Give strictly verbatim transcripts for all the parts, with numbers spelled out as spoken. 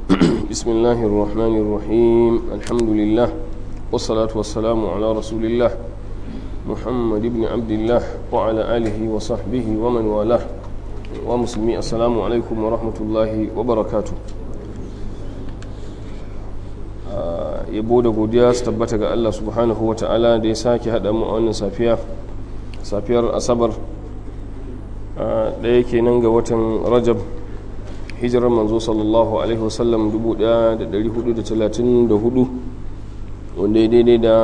بسم الله الرحمن الرحيم الحمد لله والصلاة والسلام على رسول الله محمد بن عبد الله وعلى آله وصحبه ومن والاه ومسلمي السلام عليكم ورحمة الله وبركاته. yabo da godiya su tabbata ga Allah subhanahu wa ta'ala da ya sake haɗa mu a wannan safiya safiyar asabar ɗaya kenan ga watan rajab hijirar manzo sallallahu alaihi wasallam dubu ɗaya da ɗari hudu da talatin da hudu wanda ya daidai da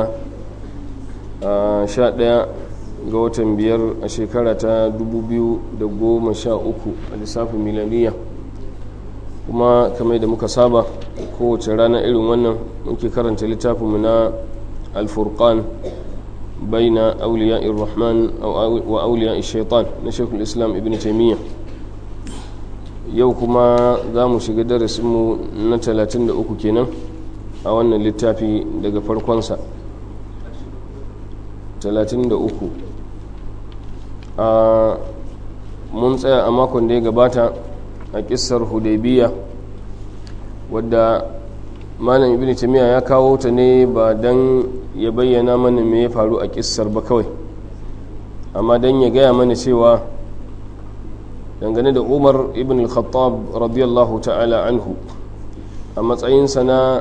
sha ɗaya ga watan biyar a shekara ta dubu biyu da goma sha uku a lissafin milaniya. Kuma kamar da muka saba kowace rana irin wannan muke karanta littafinmu na alfurqan baina auliya irrahman wa auliya shaitan na shekul islam ibn taimiyya. Yau kuma za mu shiga darasinmu na talatin da uku kenan a wannan littafi daga farkonsa talatin da uku. a mun tsaya a makon da ya gabata a kissar hudaybiya wadda malam ibn taymiya ya kawo ta ne ba dan ya bayyana mana me ya faru a kissar ba kawai, amma dan ya gaya mana cewa dangane da umar ibn al-khattab radiyallahu ta'ala anhu a matsayinsa na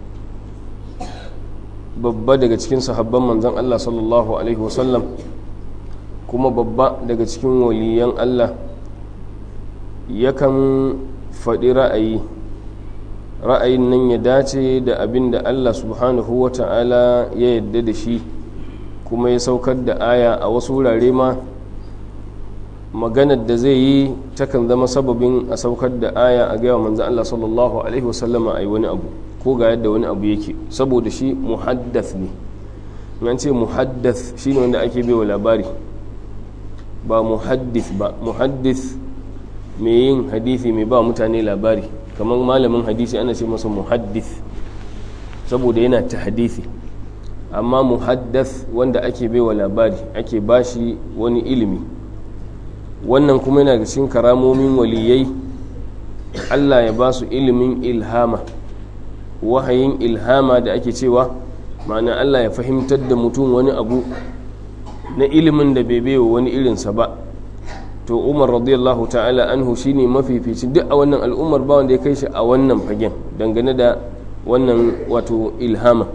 babba daga cikin sahabban manzon Allah sallallahu alaihi wasallam kuma babba daga cikin waliyan Allah, yakan faɗi ra'ayi ra'ayin nan ya dace da abin da Allah subhanahu wa ta'ala ya yadda da shi kuma ya saukar da aya a wasu wurare ma maganar da zai yi takan zama sababin a saukar da aya a gaya manzo Allah sallallahu alaihi wasallama ai wani abu ko ga yadda wani abu yake, saboda shi muhaddath ne. an ce muhaddath shine wanda ake baiwa labari ba muhaddith ba. Muhaddith mai yin hadisi mai ba mutane labari, kamar malamin hadisi ana ce masa muhaddith saboda yana ta hadisi, amma muhaddath wanda ake baiwa labari ake bashi wani ilimi. wannan kuma yana da cikin karamomin waliyai, Allah ya ba su ilimin ilhama, wahayin ilhama da ake cewa ma'ana Allah ya fahimtar da mutum wani abu na ilimin da bai baiwa wani irinsa ba. to umar radiyallahu ta'ala anhu shine mafificin duk a wannan al'ummar, ba wanda ya kai shi a wannan fagen dangane da wannan wato ilhama.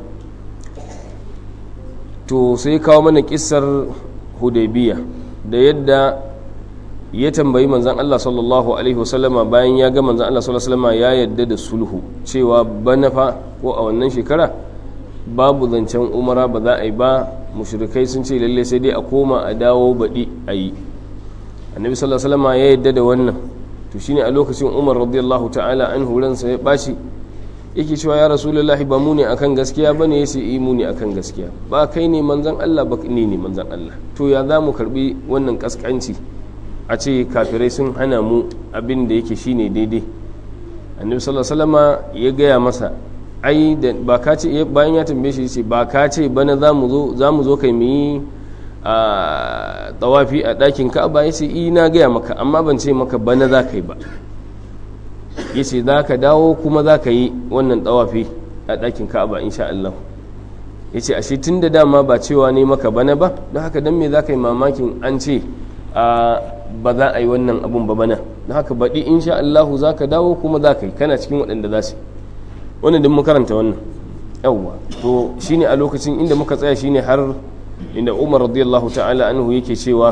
to sai kawo mana kissar hudaybiya da yadda ya tambayi manzon Allah sallallahu alaihi wasallama bayan ya ga manzon Allah sallallahu alaihi wasallama ya yadda da sulhu cewa bana fa ko a wannan shekara babu zancen umara ba za a yi ba, mushrikai sun ce lalle sai dai a koma a dawo baɗi a yi. annabi sallallahu alaihi wasallam ya yadda da wannan. to shine a lokacin Umar radiyallahu ta'ala anhu ransa ya bashi yake cewa ya rasulullahi ba mu ne akan gaskiya bane, yace yi mu ne akan gaskiya, ba kai ne manzon Allah ba ni ne manzon Allah. to ya za mu karbi wannan kaskanci a ce kafirai sun hana mu abin da yake shine daidai. annabi sallallahu alaihi wasallam ya gaya masa ai da ba ka ce bayan ya tambaye shi yace ba ka ce bana za mu zo za mu zo kai mu yi a tawafi a ɗakin ka'aba. ya ce ina gaya maka, amma ban ce maka bana za ka yi ba. ya ce za ka dawo kuma za ka yi wannan tawafi a ɗakin ka'aba insha Allah. ya ce ashe tun da dama ba cewa ne maka bana ba, don haka don me za ka yi mamakin an ce ba za a yi wannan abun ba bana, don haka baɗi insha Allah za ka dawo kuma za ka yi, kana cikin waɗanda za su. wannan din makaranta wannan yawwa. to shine a lokacin inda muka tsaya shine har inda Umar radiyallahu ta'ala anhu yake cewa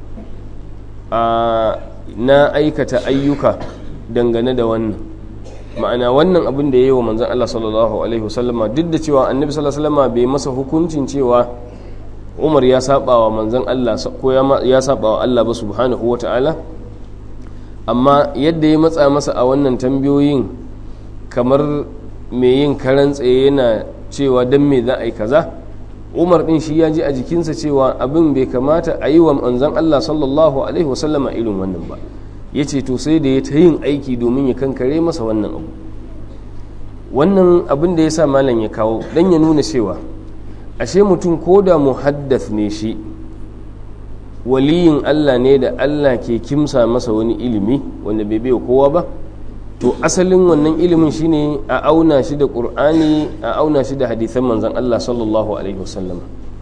na aikata ayyuka dangane da wannan, ma'ana wannan abin da ya yi wa manzan Allah sallallahu alaihi wasallama, duk da cewa annabi sallallahu alaihi wasallama bai masa hukuncin cewa Umar ya saba wa manzan Allah ko ya saba wa Allah ba subhanahu wa ta'ala, amma yadda ya matsa masa a wannan tambayoyin kamar mai yin karan tsaye yana cewa dan me za a yi kaza. Umar din shi ya ji a jikinsa cewa abin bai kamata a yi wa manzon Allah sallallahu alaihi wasallama irin wannan ba. ya ce to sai da ya ta yin aiki domin ya kankare masa wannan abu. Wannan abin da ya sa malam ya kawo dan ya nuna cewa ashe mutum ko da muhaddath ne shi, waliyin Allah ne da Allah ke kimsa masa wani ilimi wanda bai bai kowa ba, to asalin wannan ilimin shine a auna shi da Qur'ani a auna shi da hadisan manzon Allah sallallahu alaihi wasallam.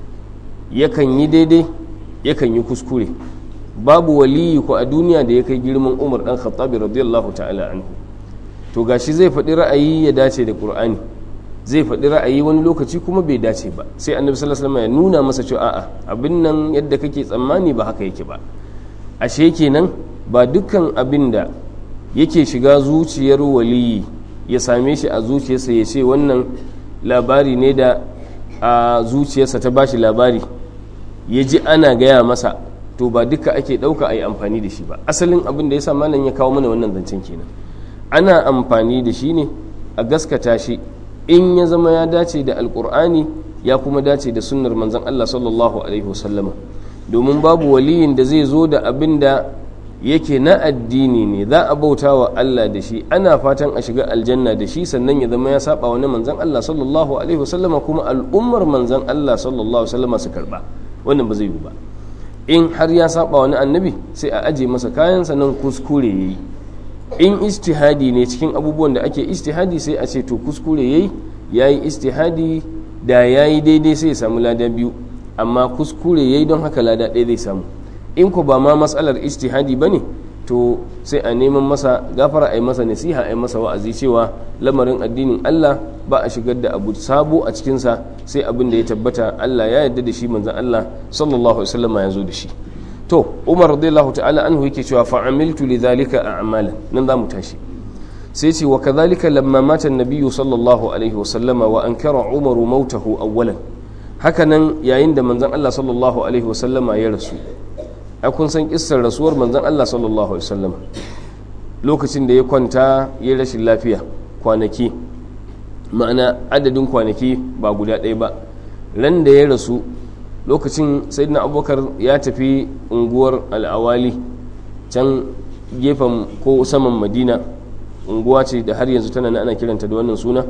Yakan yi daidai yakan yi kuskure. Babu waliyi ko a duniya da ya kai girman Umar dan Khattab radiyallahu ta'ala anhu. To gashi zai faɗi ra'ayi ya dace da Qur'ani, zai faɗi ra'ayi wani lokaci kuma bai dace ba, sai annabi sallallahu alaihi wasallam ya nuna masa cewa a'a abin nan yadda kake tsammani ba haka yake ba. Ashe kenan ba dukkan abin da yake shiga zuciyar waliyi ya same shi a zuciyarsa ya ce wannan labari ne da a zuciyarsa ta bashi labari ya ji ana gaya masa, to ba duka ake ɗauka a yi amfani da shi ba. Asalin abin da ya sa malam ya kawo mana wannan zancen kenan, ana amfani da shi ne a gaskata shi in ya zama ya dace da alkur'ani ya kuma dace da sunnar manzon Allah sallallahu alaihi wasallama. Domin babu waliyin da zai zo da abin da yake na addini ne za a bauta wa Allah da shi, ana fatan a shiga aljanna da shi, sannan ya zama ya saba wani manzon Allah sallallahu alaihi wasallama kuma al'ummar manzon Allah sallallahu alaihi wasallama su karba. Wannan ba zai yi ba. In har ya saba wani annabi sai a aje masa kayansa nan kuskure yayi. In ijtihadi ne cikin abubuwan da ake ijtihadi sai a ce to kuskure yayi, yayi ijtihadi da yayi daidai sai ya samu lada biyu, amma kuskure yayi don haka lada ɗaya zai samu. In ko ba ma matsalar ijtihadi bane to sai a neman masa gafara, a yi masa nasiha, a yi masa wa'azi cewa lamarin addinin Allah ba a shigar da abu sabo a cikinsa sai abin da ya tabbata Allah ya yarda da shi, manzon Allah sallallahu alaihi wasallam ya zo da shi. To Umar radiyallahu ta'ala anhu yake cewa fa'amiltu lidhalika a'malan, nan za mu tashi. Sai ce wa kadhalika lamma mata an-nabiyyu sallallahu alaihi wasallam wa ankara Umar mautahu awwalan, hakanan yayin da manzon Allah sallallahu alaihi wasallam ya rasu. A kun san kissar rasuwar manzon Allah sallallahu alaihi wasallam, lokacin da ya kwanta ya rashin lafiya kwanaki, ma'ana adadin kwanaki ba guda ɗaya ba. Ran da ya rasu lokacin sayyidina Abubakar ya tafi unguwar al'awali can gefen ko saman Madina, unguwa ce da har yanzu tana ana kiranta da wannan suna.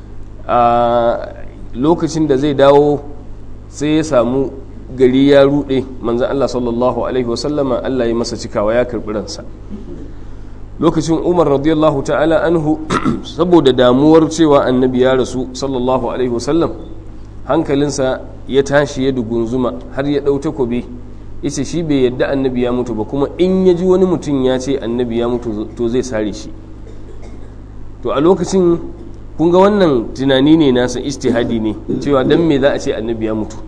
A lokacin da zai dawo sai ya samu gari ya rude, manzan Allah sallallahu alaihi wasallama Allah ya masa cikawa, ya karbi ransa. Lokacin Umar radiyallahu ta'ala anhu saboda damuwar cewa annabi ya rasu sallallahu alaihi wasallam, hankalinsa ya tashi ya dugunzuma har ya dau takobi, yace shi bai yadda annabi ya mutu ba, kuma in ya ji wani mutum ya ce annabi ya mutu to zai sare shi. To a lokacin kun ga wannan tunani ne nasa, ijtihadi ne cewa dan me za a ce annabi ya mutu,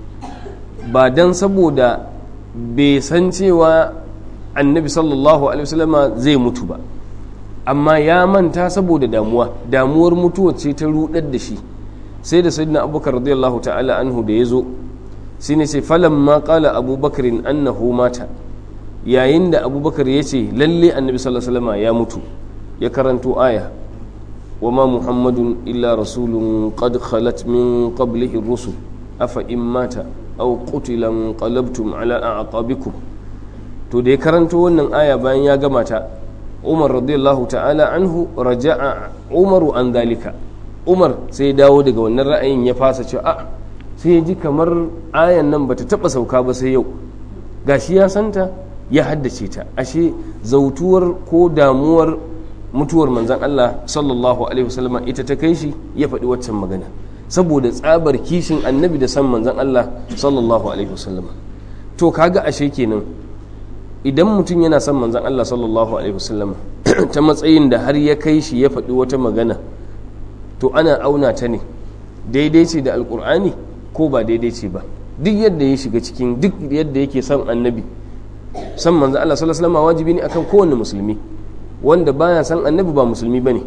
ba dan saboda bai san cewa annabi sallallahu alaihi wasallama zai mutu ba, amma ya manta saboda damuwa damuwar mutuwa ce ta rudar da shi. Sai da sayyidina Abubakar radiyallahu ta'ala anhu da yazo shine sai falamma qala Abubakarin annahu mata, yayin da Abubakar yace lalle annabi sallallahu alaihi wasallama ya mutu, ya karanto aya wama muhammadun illa rasulun qad khalat min qablihi ar-rusul afa in mata aw qutila qalabtum ala a'qabikum. To da ya karanto wannan aya bayan ya gama ta, Umar radiyallahu ta'ala anhu raja'a Umaru an dalika, Umar sai ya dawo daga wannan ra'ayin, ya fasa cewa a sai ya ji kamar ayan nan bata taba sauka ba sai yau, gashi ya santa ya haddace ta, ashe zautuwar ko damuwar mutuwar manzon Allah sallallahu alaihi wasallam ita ta kai shi ya faɗi waccan magana, saboda tsabar kishin annabi da san manzon Allah sallallahu alaihi wasallam. To kaga ashe kenan idan mutum yana son manzon Allah sallallahu alaihi wasallam ta matsayin da har ya kai shi ya faɗi wata magana, to ana auna ta ne daidai ce da alkur'ani ko ba daidai ce ba. Duk yadda ya shiga cikin, duk yadda yake son annabi, san manzon Allah sallallahu alaihi wasallam wajibi ne akan kowanne musulmi. Wanda baya san annabi ba musulmi bane.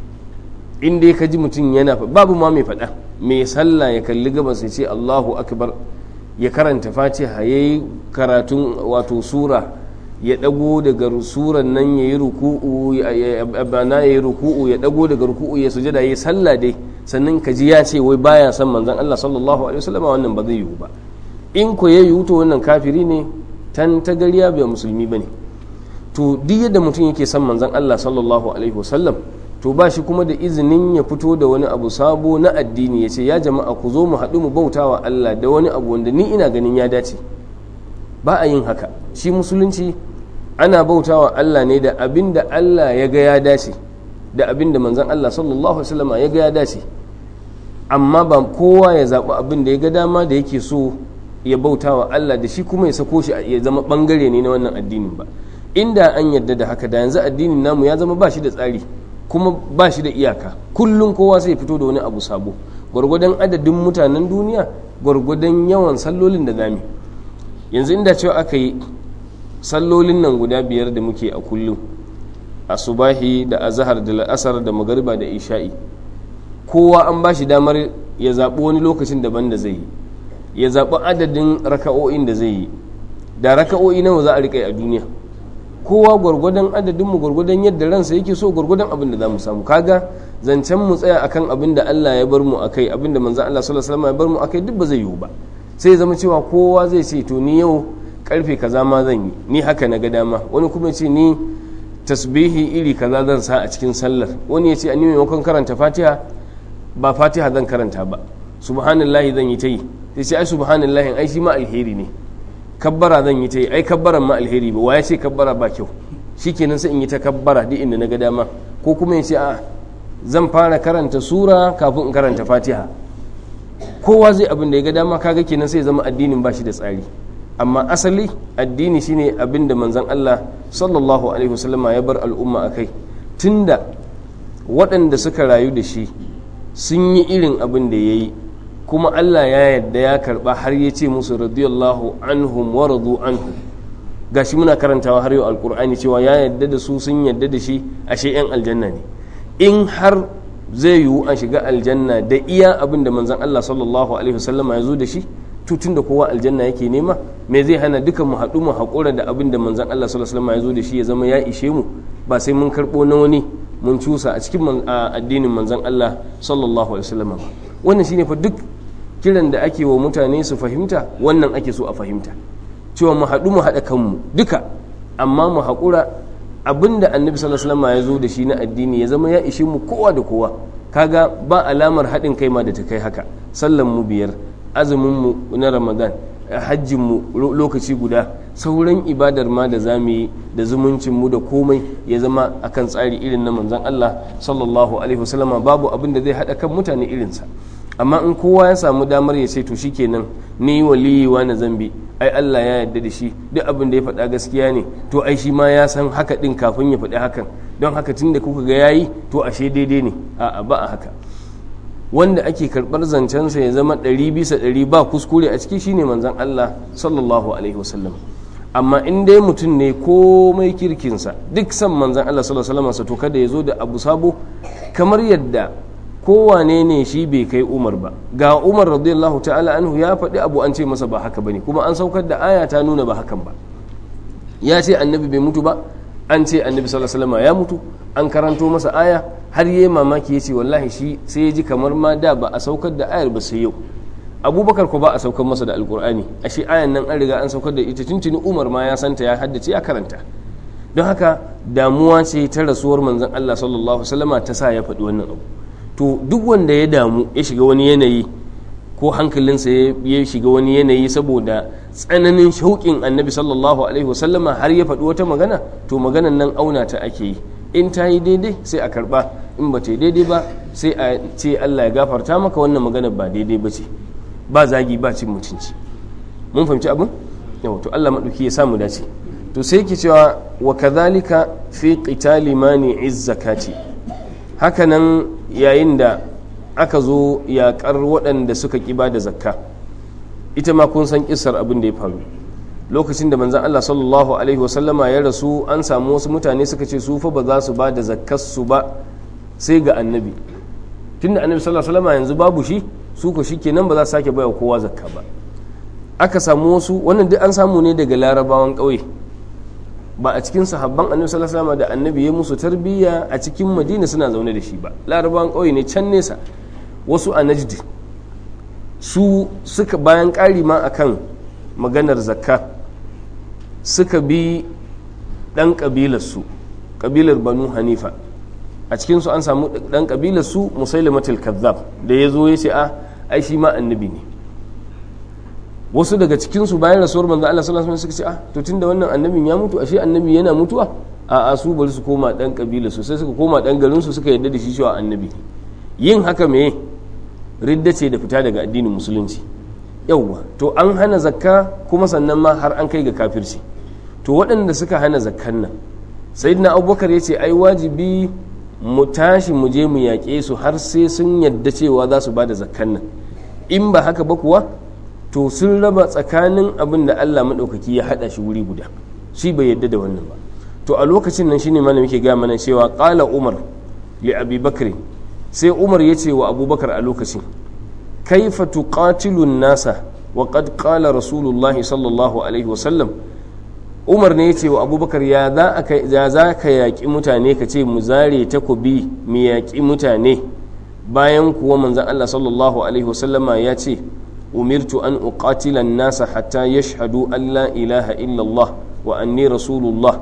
In dai ka ji mutum yana, babu ma mai faɗa, mai sallah ya kalli gabas ya ce Allahu akbar, ya karanta fatiha, yayi karatun wato sura, ya dago daga suran nan yayi ruku'u, ya bana yayi ruku'u, ya dago daga ruku'u ya sujada, yayi sallah dai, sannan ka ji ya ce wai baya san manzon Allah sallallahu alaihi wasallam, wannan ba zai yiwu ba. In ko yayi to wannan kafiri ne, tan tagariya bai musulmi bane. To duk yadda mutum yake san manzon Allah sallallahu alaihi wasallam, to ba shi kuma da izinin ya fito da wani abu sabo na addini ya ce ya jama'a ku zo mu haɗu mu bauta wa Allah da wani abu wanda ni ina ganin ya dace. Ba a yin haka. Shi musulunci ana bauta wa Allah ne da abin da Allah ya ga ya dace, da abin da manzon Allah sallallahu alaihi wasallam ya ga ya dace, amma ba kowa ya zaɓi abin da ya ga dama da yake so ya bauta wa Allah da shi kuma ya sako shi ya zama bangare ne na wannan addinin ba. Inda an yadda da haka da yanzu addinin namu ya zama ba shi da tsari kuma ba shi da iyaka, kullum kowa sai fito da wani abu sabo gwargwadon adadin mutanen duniya, gwargwadon yawan sallolin da zami. Yanzu inda cewa aka yi sallolin nan guda biyar da muke a kullum, asubahi da azhar da la'asar da magariba da isha'i, kowa an ba shi damar ya zaɓi wani lokacin daban da zai yi, ya zaɓi adadin raka'o'in da zai yi, da raka'o'i nawa za a riƙa a duniya, kowa gwargwadon adadinmu gwargwadon yadda ransa yake so gwargwadon abin da za mu samu. Kaga zancen mu tsaya akan abin da Allah ya bar mu akai, abin da manzon Allah sallallahu alaihi wasallam ya bar mu akai, duk ba zai yiwu ba. Sai zama cewa kowa zai ce to ni yau karfe kaza ma zan yi, ni haka na ga dama, wani kuma ce ni tasbihi iri kaza zan sa a cikin sallar, wani ya ce a ni maimakon karanta fatiha ba fatiha zan karanta ba, subhanallahi zan yi ta yi, sai ce ai subhanallahi ai shi ma alheri ne, kabbara zan yi ta yi ai kabbaran ma alheri ba, waye ce kabbara ba kyau, shikenan sai in yi ta kabbara duk inda na ga dama. Ko kuma ya ce a zan fara karanta sura kafin in karanta fatiha. Kowa zai abin da ya ga dama, kaga kenan sai zama addinin ba shi da tsari. Amma asali addini shine abin da manzon Allah sallallahu alaihi wasallama ya bar al'umma akai, tunda waɗanda suka rayu da shi sun yi irin abin da ya yi, kuma Allah ya yadda ya karba har ya ce musu radiyallahu anhum wa radu anhu. Gashi muna karantawa har yau alkur'ani cewa ya yadda da su, sun yadda da shi, ashe yan aljanna ne. In har zai yiwu a shiga aljanna da iya abin da manzon Allah sallallahu alaihi wasallama ya zo da shi, tutun da kowa aljanna yake nema, me zai hana dukan mu haɗu mu haƙura da abin da manzon Allah sallallahu alaihi wasallama ya zo da shi ya zama ya ishe mu, ba sai mun karɓo na wani mun cusa a cikin addinin manzon Allah sallallahu alaihi wasallama ba. Wannan shine fa duk kiran da ake wa mutane su fahimta, wannan ake so a fahimta, cewa mu haɗu mu haɗa kanmu duka, amma mu haƙura abinda annabi sallallahu alaihi wasallam ya zo da shi na addini ya zama ya ishe mu kowa da kowa. Kaga ba alamar haɗin kai ma da ta kai haka. Sallan mu biyar, azumin mu na Ramadan, hajjin mu lokaci guda, sauran ibadar ma da zamu yi da zumuncin mu da komai ya zama akan tsari irin na manzon Allah sallallahu alaihi wasallam. Babu abin da zai haɗa kan mutane irinsa. Amma in kowa ya samu damar ya ce to shikenan ni waliyi wa na zambi, ai Allah ya yarda da shi, duk abin da ya faɗa gaskiya ne, to ai shi ma ya san haka din kafin ya faɗi hakan, don haka tunda kuka ga yayi to ashe daidai ne. A'a, ba a haka. Wanda ake karɓar zancensa ya zama ɗari bisa ɗari ba kuskure a ciki shine manzon Allah sallallahu alaihi wasallam. Amma in dai mutum ne komai kirkinsa, duk san manzon Allah sallallahu alaihi wasallam, to kada ya zo da abu sabo, kamar yadda kowane ne shi bai kai Umar ba. Ga Umar radiyallahu ta'ala anhu ya faɗi abu an ce masa ba haka bane, kuma an saukar da aya ta nuna ba hakan ba. Ya ce annabi bai mutu ba, an ce annabi sallallahu alaihi wasallam ya mutu, an karanto masa aya, har yayi mamaki yace wallahi shi sai ya ji kamar ma da ba a saukar da ayar ba sai yau. Abubakar ko ba a saukar masa da alkur'ani, ashe ayan nan an riga an saukar da ita tuntuni, Umar ma ya santa ya haddace ya karanta. Don haka damuwa ce ta rasuwar manzon Allah sallallahu alaihi wasallama ta sa ya faɗi wannan abu. To duk wanda ya damu ya shiga wani yanayi, ko hankalinsa ya shiga wani yanayi saboda tsananin shauƙin annabi sallallahu alaihi wasallama har ya faɗi wata magana, to maganan nan auna ta ake yi. In ta yi daidai sai a karɓa, in ba ta yi daidai ba sai a ce Allah ya gafarta maka, wannan magana ba daidai ba ce, ba zagi ba cin mutunci. Mun fahimci abin? Yau to Allah maɗauki ya samu dace. To sai ki cewa wa kadhalika fi qitali mani'iz zakati, hakanan yayin da aka zo yaƙar waɗanda suka ƙiba da zakka, ita ma kun san ƙisar abin da ya faru lokacin da manzan Allah sallallahu alaihi wasallama ya rasu. An samu wasu mutane suka ce su fa ba za su ba da zakkarsu ba sai ga annabi, tunda annabi sallallahu alaihi wasallama yanzu babu shi, su ko shikenan ba za su sake baiwa kowa zakka ba. Aka samu wasu, wannan duk an samu ne daga larabawan ƙauye, ba a cikin sahabban annabi sallallahu alaihi wasallam da annabi ya musu tarbiyya a cikin Madina suna zaune da shi ba. Larabawan ƙauye ne can nesa, wasu a Najd. Su suka bayan ƙari ma akan maganar zakka, suka bi ɗan ƙabilar su, ƙabilar Banu Hanifa. A cikin su an samu ɗan ƙabilar su Musailamatul Kazzab, da ya zo ya ce a ai shi ma annabi ne. Wasu daga cikinsu bayan rasuwar manzo Allah sallallahu alaihi wasallam suka ce ah to tunda wannan annabin ya mutu, ashe annabi yana mutuwa, a su bari su koma dan kabila su sai suka koma dan garin su suka yadda da shi cewa annabi yin haka me ridda ce da fita daga addinin musulunci yauwa to an hana zakka kuma sannan ma har an kai ga kafirci to waɗanda suka hana zakkan nan sayyidina abubakar ya ce ai wajibi mu tashi mu je mu yaƙe su har sai sun yadda cewa za su ba da zakkan nan in ba haka ba kuwa to sun raba tsakanin abin da Allah maɗaukaki ya haɗa shi wuri guda shi bai yadda da wannan ba to a lokacin nan shine mana muke ga mana cewa qala umar li abi bakr sai umar ya ce wa abubakar a lokacin kaifa tuqatilu nasa wa qad qala rasulullah sallallahu alaihi wasallam umar ne ya ce wa abubakar ya za ka yaƙi mutane ka ce mu zare takobi mu yaƙi mutane bayan kuwa manzan Allah sallallahu alaihi wasallama ya ce umirtu an uqatila nasa hatta yashhadu an la ilaha illallah wa anni rasulullah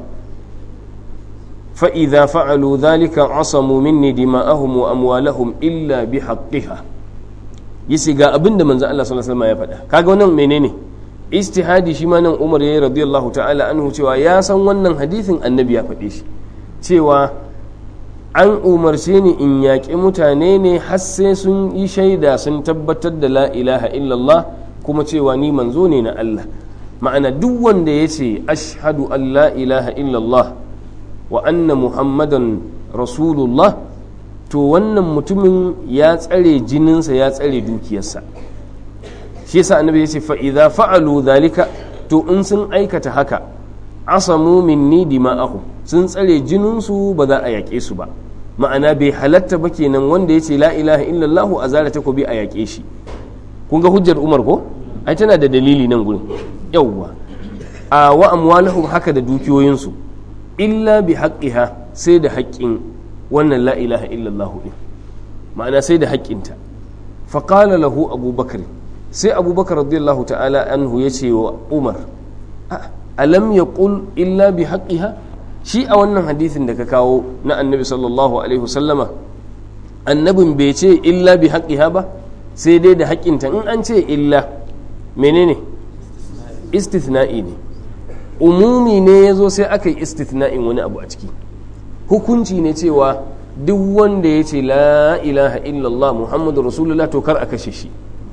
fa idza fa'alu dhalika asamu minni dima'ahum wa amwalahum illa bihaqqiha yace ga abinda manzan Allah sallallahu alaihi wasallama ya faɗa kaga wannan menene istihadi shi ma nan Umar yayi radiyallahu ta'ala anhu cewa ya san wannan hadisin annabi ya faɗe shi cewa an umarce ni in yaƙi mutane ne har sai sun yi shaida sun tabbatar da la ilaha illallah kuma cewa ni manzo ne na Allah ma'ana duk wanda ya ce ashhadu an la ilaha illallah wa anna muhammadan rasulullah to wannan mutumin ya tsare jininsa ya tsare dukiyarsa shi yasa annabi ya ce fa idza fa'alu dhalika to in sun aikata haka asamu minni dima'ahum sun tsare jininsu ba za a yaƙe su ba ma'ana bai halatta ba kenan wanda ya ce la ilaha illallah a zara takobi a yaƙe shi kun ga hujjar umar ko ai tana da dalili nan gurin yawwa a wa amwalahum haka da dukiyoyinsu illa bi haqqiha sai da haƙƙin wannan la ilaha illallah din ma'ana sai da haƙƙinta fa qala lahu abubakar sai abubakar radiyallahu ta'ala anhu ya ce wa umar alam yaqul illa bi haqqiha shi a wannan hadisin da ka kawo na annabi sallallahu alaihi wasallama annabin bai ce illa bi haqqiha ba sai dai da haƙƙinta in an ce illa menene istithna'i ne umumi ne ya zo sai aka yi istithna'in wani abu a ciki hukunci ne cewa duk wanda ya ce la ilaha illallah muhammadu rasulullah to kar a kashe shi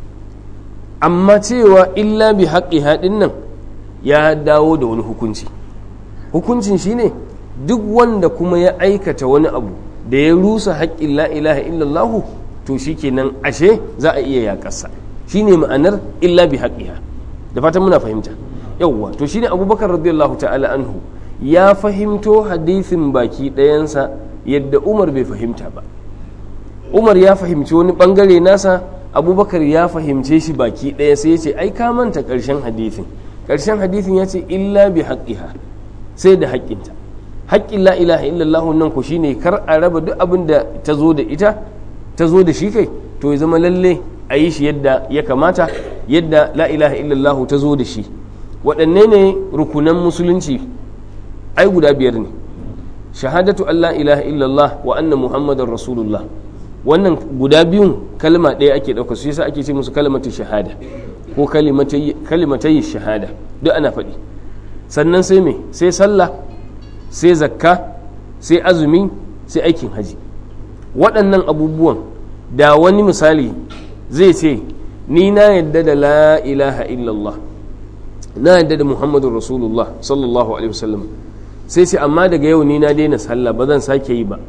amma cewa illa bi haqqiha din nan ya dawo da wani hukunci hukuncin shine duk wanda kuma ya aikata wani abu da ya rusa haƙƙin la ilaha illallah to shikenan ashe za a iya yaƙarsa shine ma'anar illa bi haqqiha da fatan muna fahimta yawwa to shine abubakar radiyallahu ta'ala anhu ya fahimto hadisin baki ɗayansa yadda umar bai fahimta ba umar ya fahimci wani bangare nasa abubakar ya fahimce shi baki ɗaya sai ya ce ai ka manta ƙarshen hadisin ƙarshen hadisin ya ce illa bi haqqiha sai da haƙƙinta haƙƙin la ilaha illallah nan ku shine kar a raba duk abin da ta zo da ita ta zo da shi kai to ya zama lalle a yi shi yadda ya kamata yadda la ilaha illallah ta zo da shi waɗanne ne rukunan musulunci ai guda biyar ne shahadatu an la ilaha illallah wa anna muhammadar rasulullah wannan guda biyun kalma ɗaya ake ɗauka su yasa ake ce musu kalimatu shahada ko kalimatai shahada duk ana faɗi sannan sai me sai sallah sai zakka sai azumi sai aikin haji waɗannan abubuwan da wani misali zai ce ni na yadda da la ilaha illallah na yadda da muhammadun rasulullah sallallahu alaihi wasallam sai ce amma daga yau ni na daina sallah ba zan sake yi ba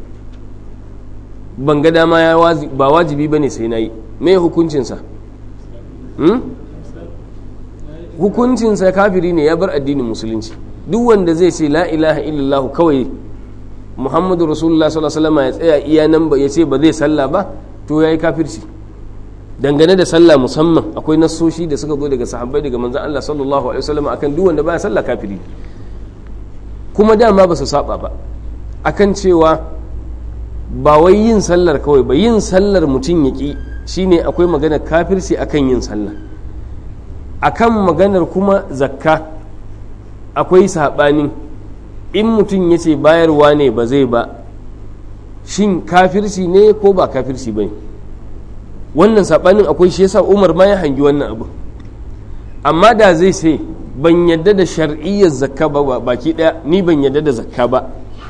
ban ga dama ya ba wajibi ba ne sai na yi me hukuncinsa hmm? hukuncinsa kafiri ne ya bar addinin musulunci duk wanda zai ce la ilaha illallah kawai muhammadu rasulullah sallallahu alaihi wasallam ya tsaya iya nan ba ya ce ba zai sallah ba to yayi kafirci dangane da sallah musamman akwai nassoshi da suka zo daga sahabbai daga manzon Allah sallallahu alaihi wasallam akan duk wanda baya sallah kafiri kuma dama ba su saba ba akan cewa ba wai yin sallar kawai ba yin sallar mutum yaki shine akwai magana kafirci akan yin sallah akan maganar kuma zakka akwai saɓani in mutum ya ce bayarwa ne ba zai ba shin kafirci ne ko ba kafirci ba ne wannan saɓanin akwai shi yasa umar ma ya hangi wannan abu amma da zai ce ban yadda da shar'iyyar zakka ba baki ɗaya ni ban yadda da zakka ba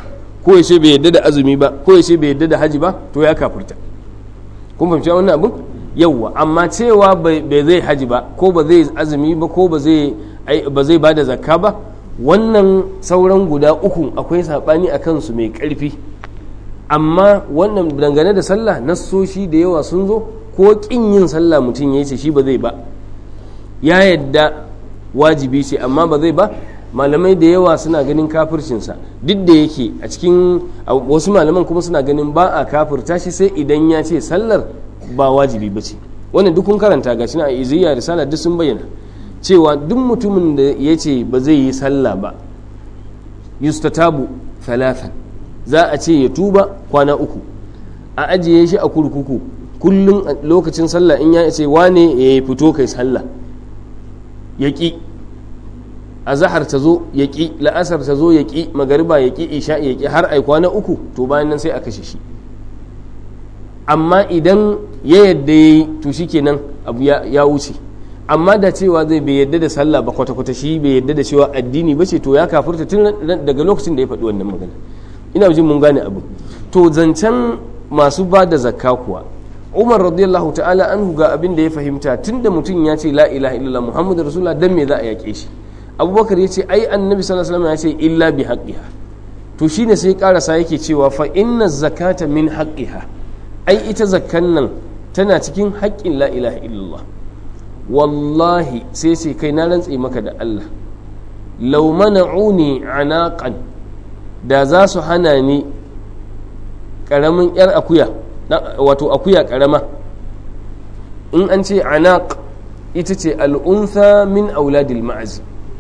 ko ya ce bai yadda da azumi ba ko ya ce bai yadda da haji ba to ya kafirta. kun fahimci wannan abin yawwa. amma cewa bai zai haji ba ko ba zai azumi ba ko ba zai ba zai bada zakka ba, wannan sauran guda uku akwai sabani a kansu mai karfi. amma wannan dangane da sallah nassoshi da yawa sun zo, ko kin yin sallah mutum ya ce shi ba zai ba, ya yadda wajibi ce amma ba zai ba, malamai da yawa suna ganin kafircinsa. duk da yake a cikin wasu malaman kuma suna ganin ba a kafirta shi sai idan ya ce sallar ba wajibi ba ce. wannan duk kun karanta gashi na iziya risala duk sun bayyana cewa duk mutumin da ya ce ba zai yi sallah ba, yustatabu thalathan, za a ce ya tuba kwana uku, a ajiye shi a kurkuku kullum lokacin sallah in ya ce wane ya fito kai sallah ya ƙi, azahar ta zo ya ƙi, la'asar ta zo ya ƙi, magariba ya ƙi, isha ya ƙi, har ai kwana uku, to bayan nan sai a kashe shi. amma idan ya yadda ya yi to shi kenan abu ya wuce. amma da cewa zai bai yadda da sallah ba kwata-kwata, shi bai yadda da cewa addini ba ce, to ya kafurta tun daga lokacin da ya faɗi wannan magana. ina jin mun gane abu. to zancen masu ba da zakka kuwa, umar radiyallahu ta'ala anhu ga abin da ya fahimta, tunda mutum ya ce la ilaha illallah muhammadu rasulullah, dan me za a yaƙe shi. abubakar ya ce ai annabi sallallahu alaihi wasallam ya ce illa bi haqqiha, to shine sai karasa yake cewa fa inna zakata min haqqiha, ai ita zakkan nan tana cikin haƙƙin la ilaha illallah. wallahi sai sai kai na rantse maka da Allah, law mana'uni anaqan, da za su hana ni karamin yar akuya, wato akuya karama. in an ce anaq ita ce al'untha min auladil ma'azi,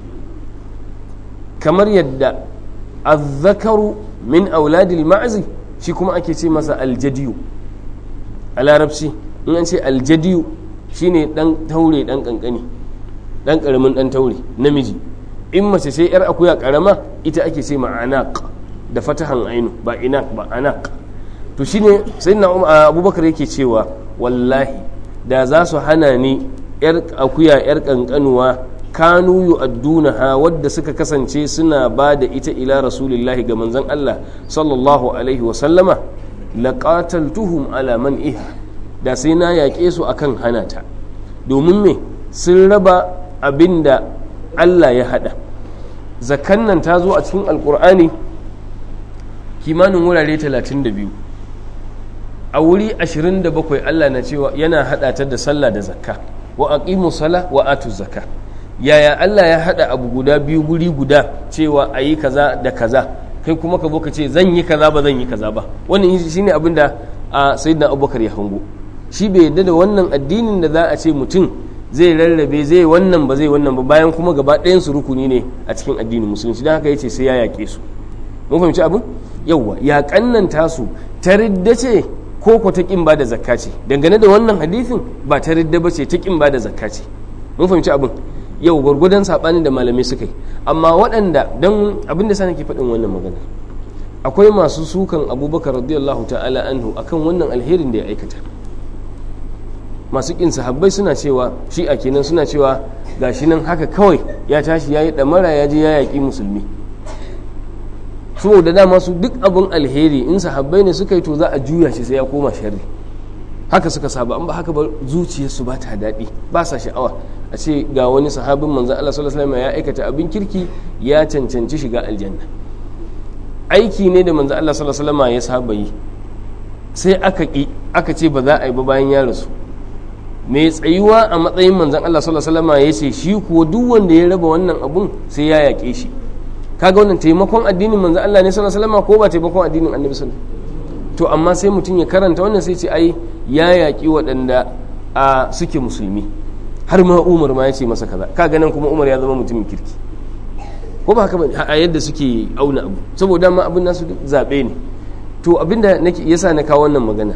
kamar yadda azzakaru min auladil ma'azi shi kuma ake ce masa aljadiyu a larabci. in an ce aljadiyu shine dan taure dan kankani, dan karamin dan taure namiji. in mace sai yar akuya karama ita ake ce ma anaq da fatahan ainu, ba inaq ba anaq. to shine sayyidina abubakar yake cewa wallahi da za su hana ni yar akuya yar kankanuwa, kanu yu'addunaha, wadda suka kasance suna ba da ita ila rasulillahi ga manzon Allah sallallahu alaihi wa sallama, laqataltuhum ala man'iha, da sai na yaƙe su akan hanata. domin me? sun raba abinda Allah ya hada. zakan nan ta zo a cikin alkur'ani kimanin wurare talatin da biyu, a wuri ashirin da bakwai Allah na cewa yana hada ta da sallah da zakka, wa aqimu sala wa atu zakka. yaya Allah ya hada abu guda biyu guri guda cewa ayi kaza da kaza, kai kuma ka zo ka ce zan yi kaza ba zan yi kaza ba? wannan shine abin da a sayyidina Abubakar ya hango. shi bai yadda da wannan addinin da za a ce mutum zai rarrabe zai wannan ba zai wannan ba, bayan kuma gaba ɗayan su rukuni ne a cikin addinin musulunci. don haka yace sai ya yaƙe su. mun fahimci abin yawwa. yaƙan nan tasu ta ridda ce ko ko ta kin ba da zakka ce? dangane da wannan hadisin ba ta ridda ba ce, ta kin ba da zakka ce. mun fahimci abin yau, gwargwadon saɓanin da malamai suka yi. amma waɗanda, don abin da sa nake faɗin wannan magana, akwai masu sukan abubakar radiyallahu ta'ala anhu akan wannan alherin da ya aikata. masu ƙin sahabbai suna cewa, shi'a kenan suna cewa gashi nan haka kawai ya tashi ya yi ɗamara ya je ya yaƙi musulmi. saboda dama su duk abin alheri in sahabbai ne suka yi to za a juya shi sai ya koma sharri. haka suka saba, an ba haka ba zuciyarsu ba ta daɗi, ba sa sha'awa a ce ga wani sahabin manzan Allah sallallahu alaihi wasallam ya aikata abin kirki ya cancanci shiga aljanna. aiki ne da manzan Allah sallallahu alaihi wasallam ya saba yi, sai aka ki aka ce ba za a yi ba bayan ya rasu. mai tsayuwa a matsayin manzan Allah sallallahu alaihi wasallam ya ce shi kuwa duk wanda ya raba wannan abun sai ya yaƙe shi. kaga wannan taimakon addinin manzan Allah ne sallallahu alaihi wasallam ko ba taimakon addinin annabi sallallahu alaihi wasallam? to amma sai mutum ya karanta wannan sai ce ai ya yaƙi waɗanda a suke musulmi, har ma Umar ma ya ce masa kaza. kaga nan kuma Umar ya zama mutumin kirki ko ba haka ba a yadda suke auna abu, saboda ma abin nasu zaɓe ne. to abinda yasa na kawo wannan magana,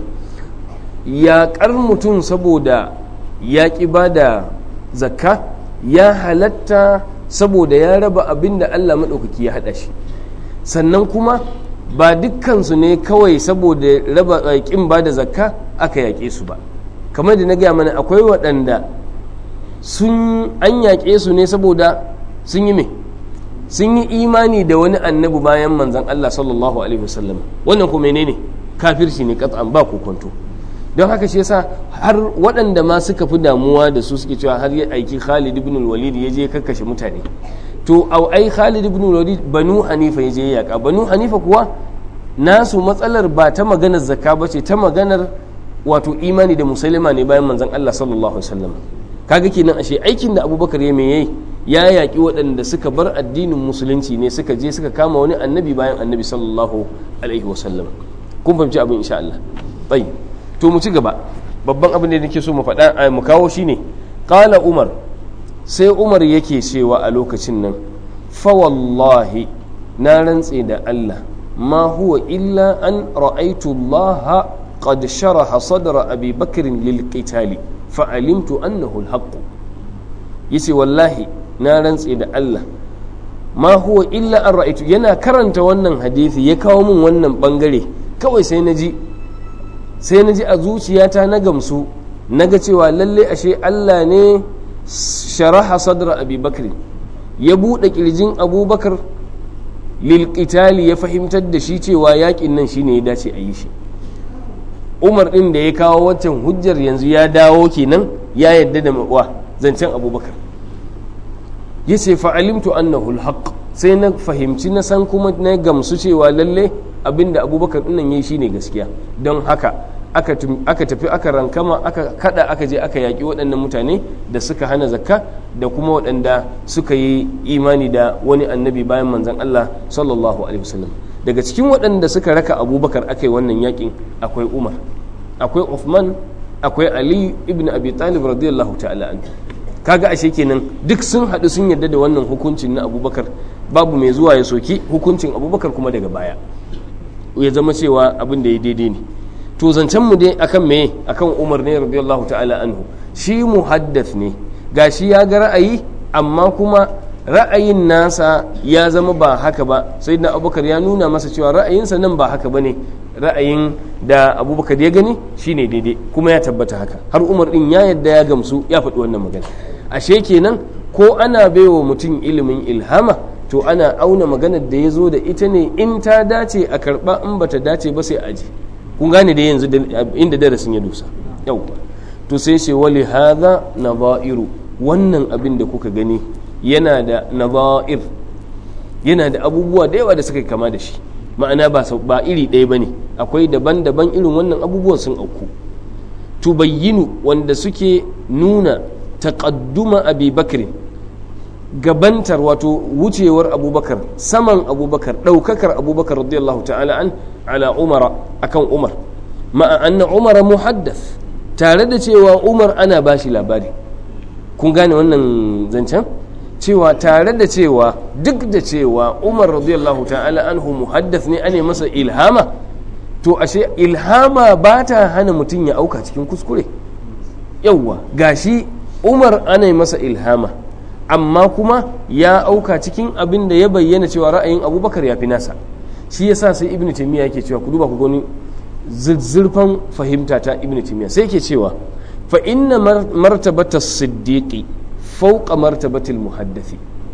yaƙar mutum saboda ya ƙi ba da zakka ya halatta saboda ya raba abin da Allah maɗaukaki ya haɗa shi. sannan kuma ba dukkansu ne kawai saboda raba ƙin ba da zakka aka yaƙe su ba. kamar da na gaya mana akwai waɗanda sun an yaƙe su ne saboda sun yi me sun yi imani da wani annabi bayan manzon Allah sallallahu alaihi wasallam wannan ko menene kafirci ne kat'an ba kokonto don haka shi yasa har waɗanda ma suka fi damuwa da su suke cewa har ya aiki Khalid ibn al-Walid ya je kakkashe mutane to au ai Khalid ibn al-Walid Banu Hanifa ya je yaka Banu Hanifa kuwa nasu matsalar ba ta maganar zakka bace ta maganar wato imani da musulma ne bayan manzon Allah sallallahu alaihi wasallam kaga kenan ashe aikin da Abubakar ya meye ya yaki waɗanda suka bar addinin musulunci ne suka je suka kama wani annabi bayan annabi sallallahu alaihi wasallam kun fahimci abin insha Allah tayi to mu ci gaba babban abin da nake so mu faɗa mu kawo shine qala Umar sai Umar yake cewa a lokacin nan fa wallahi na rantse da Allah ma huwa illa an ra'aytu Allah qad sharaha sadra Abi Bakr lil qitali fa alimtu annahu al-haqq yace wallahi na rantse da Allah ma huwa illa an ra'aytu yana karanta wannan hadisi ya kawo min wannan bangare kawai sai naji sai naji a zuciyata na gamsu naga cewa lalle ashe Allah ne sharaha sadra Abi Bakr ya bude kirjin Abubakar lil qitali ya fahimtar da shi cewa yakin nan shine ya dace a yi shi Umar din da ya kawo wancan hujjar yanzu ya dawo kenan ya yadda da wa zancen Abubakar yace fa alimtu annahu alhaq sai na fahimci na san kuma na gamsu cewa lalle abinda Abubakar din nan yayi shine gaskiya don haka aka aka tafi aka rankama aka kada aka je aka yaki waɗannan mutane da suka hana zakka da kuma waɗanda suka yi imani da wani annabi bayan manzon Allah sallallahu alaihi wasallam daga cikin waɗanda suka raka Abubakar aka yi wannan yakin akwai Umar akwai Uthman akwai Ali ibn Abi Talib radiyallahu ta'ala anhu kaga ashe kenan duk sun haɗu sun yarda da wannan hukuncin na Abubakar babu mai zuwa ya soki hukuncin Abubakar kuma daga baya ya zama cewa abin da ya daidai ne to zancen mu dai akan me akan Umar ne radiyallahu ta'ala anhu shi muhaddath ne gashi ya ga ra'ayi amma kuma ra'ayin nasa ya zama ba haka ba sai da Abubakar ya nuna masa cewa ra'ayinsa nan ba haka bane ra'ayin da Abubakar ya gani shine daidai kuma ya tabbata haka har Umar din ya yadda ya gamsu ya faɗi wannan magana ashe kenan ko ana baiwa mutum ilimin ilhama to ana auna maganar da ya zo da ita ne in ta dace a karɓa in bata dace ba sai aji kun gane da yanzu inda darasin ya dosa yau to sai ce wali hadha nadha'iru wannan abin da kuka gani yana da nadha'ir yana da abubuwa da yawa da suka kama da shi ma'ana ba ba iri ɗaya bane akwai daban-daban irin wannan abubuwan sun auku tubayyinu wanda suke nuna taqadduma Abi Bakr gabantar wato wucewar Abubakar saman Abubakar daukakar Abubakar radiyallahu ta'ala an ala Umar akan Umar ma'a anna Umar muhaddath tare da cewa Umar ana bashi labari kun gane wannan zancen cewa tare da cewa duk da cewa Umar radiyallahu ta'ala anhu muhaddath ne ane masa ilhama to ashe ilhama ba ta hana mutum ya auka cikin kuskure yauwa gashi Umar ana masa ilhama amma kuma ya auka cikin abin da ya bayyana cewa ra'ayin Abubakar ya fi nasa shi yasa sai Ibn Taymiyyah yake cewa ku duba ku gani zuzzurfan fahimta ta Ibn Taymiyyah sai yake cewa fa inna martabata siddiqi fauqa martabatil muhaddisi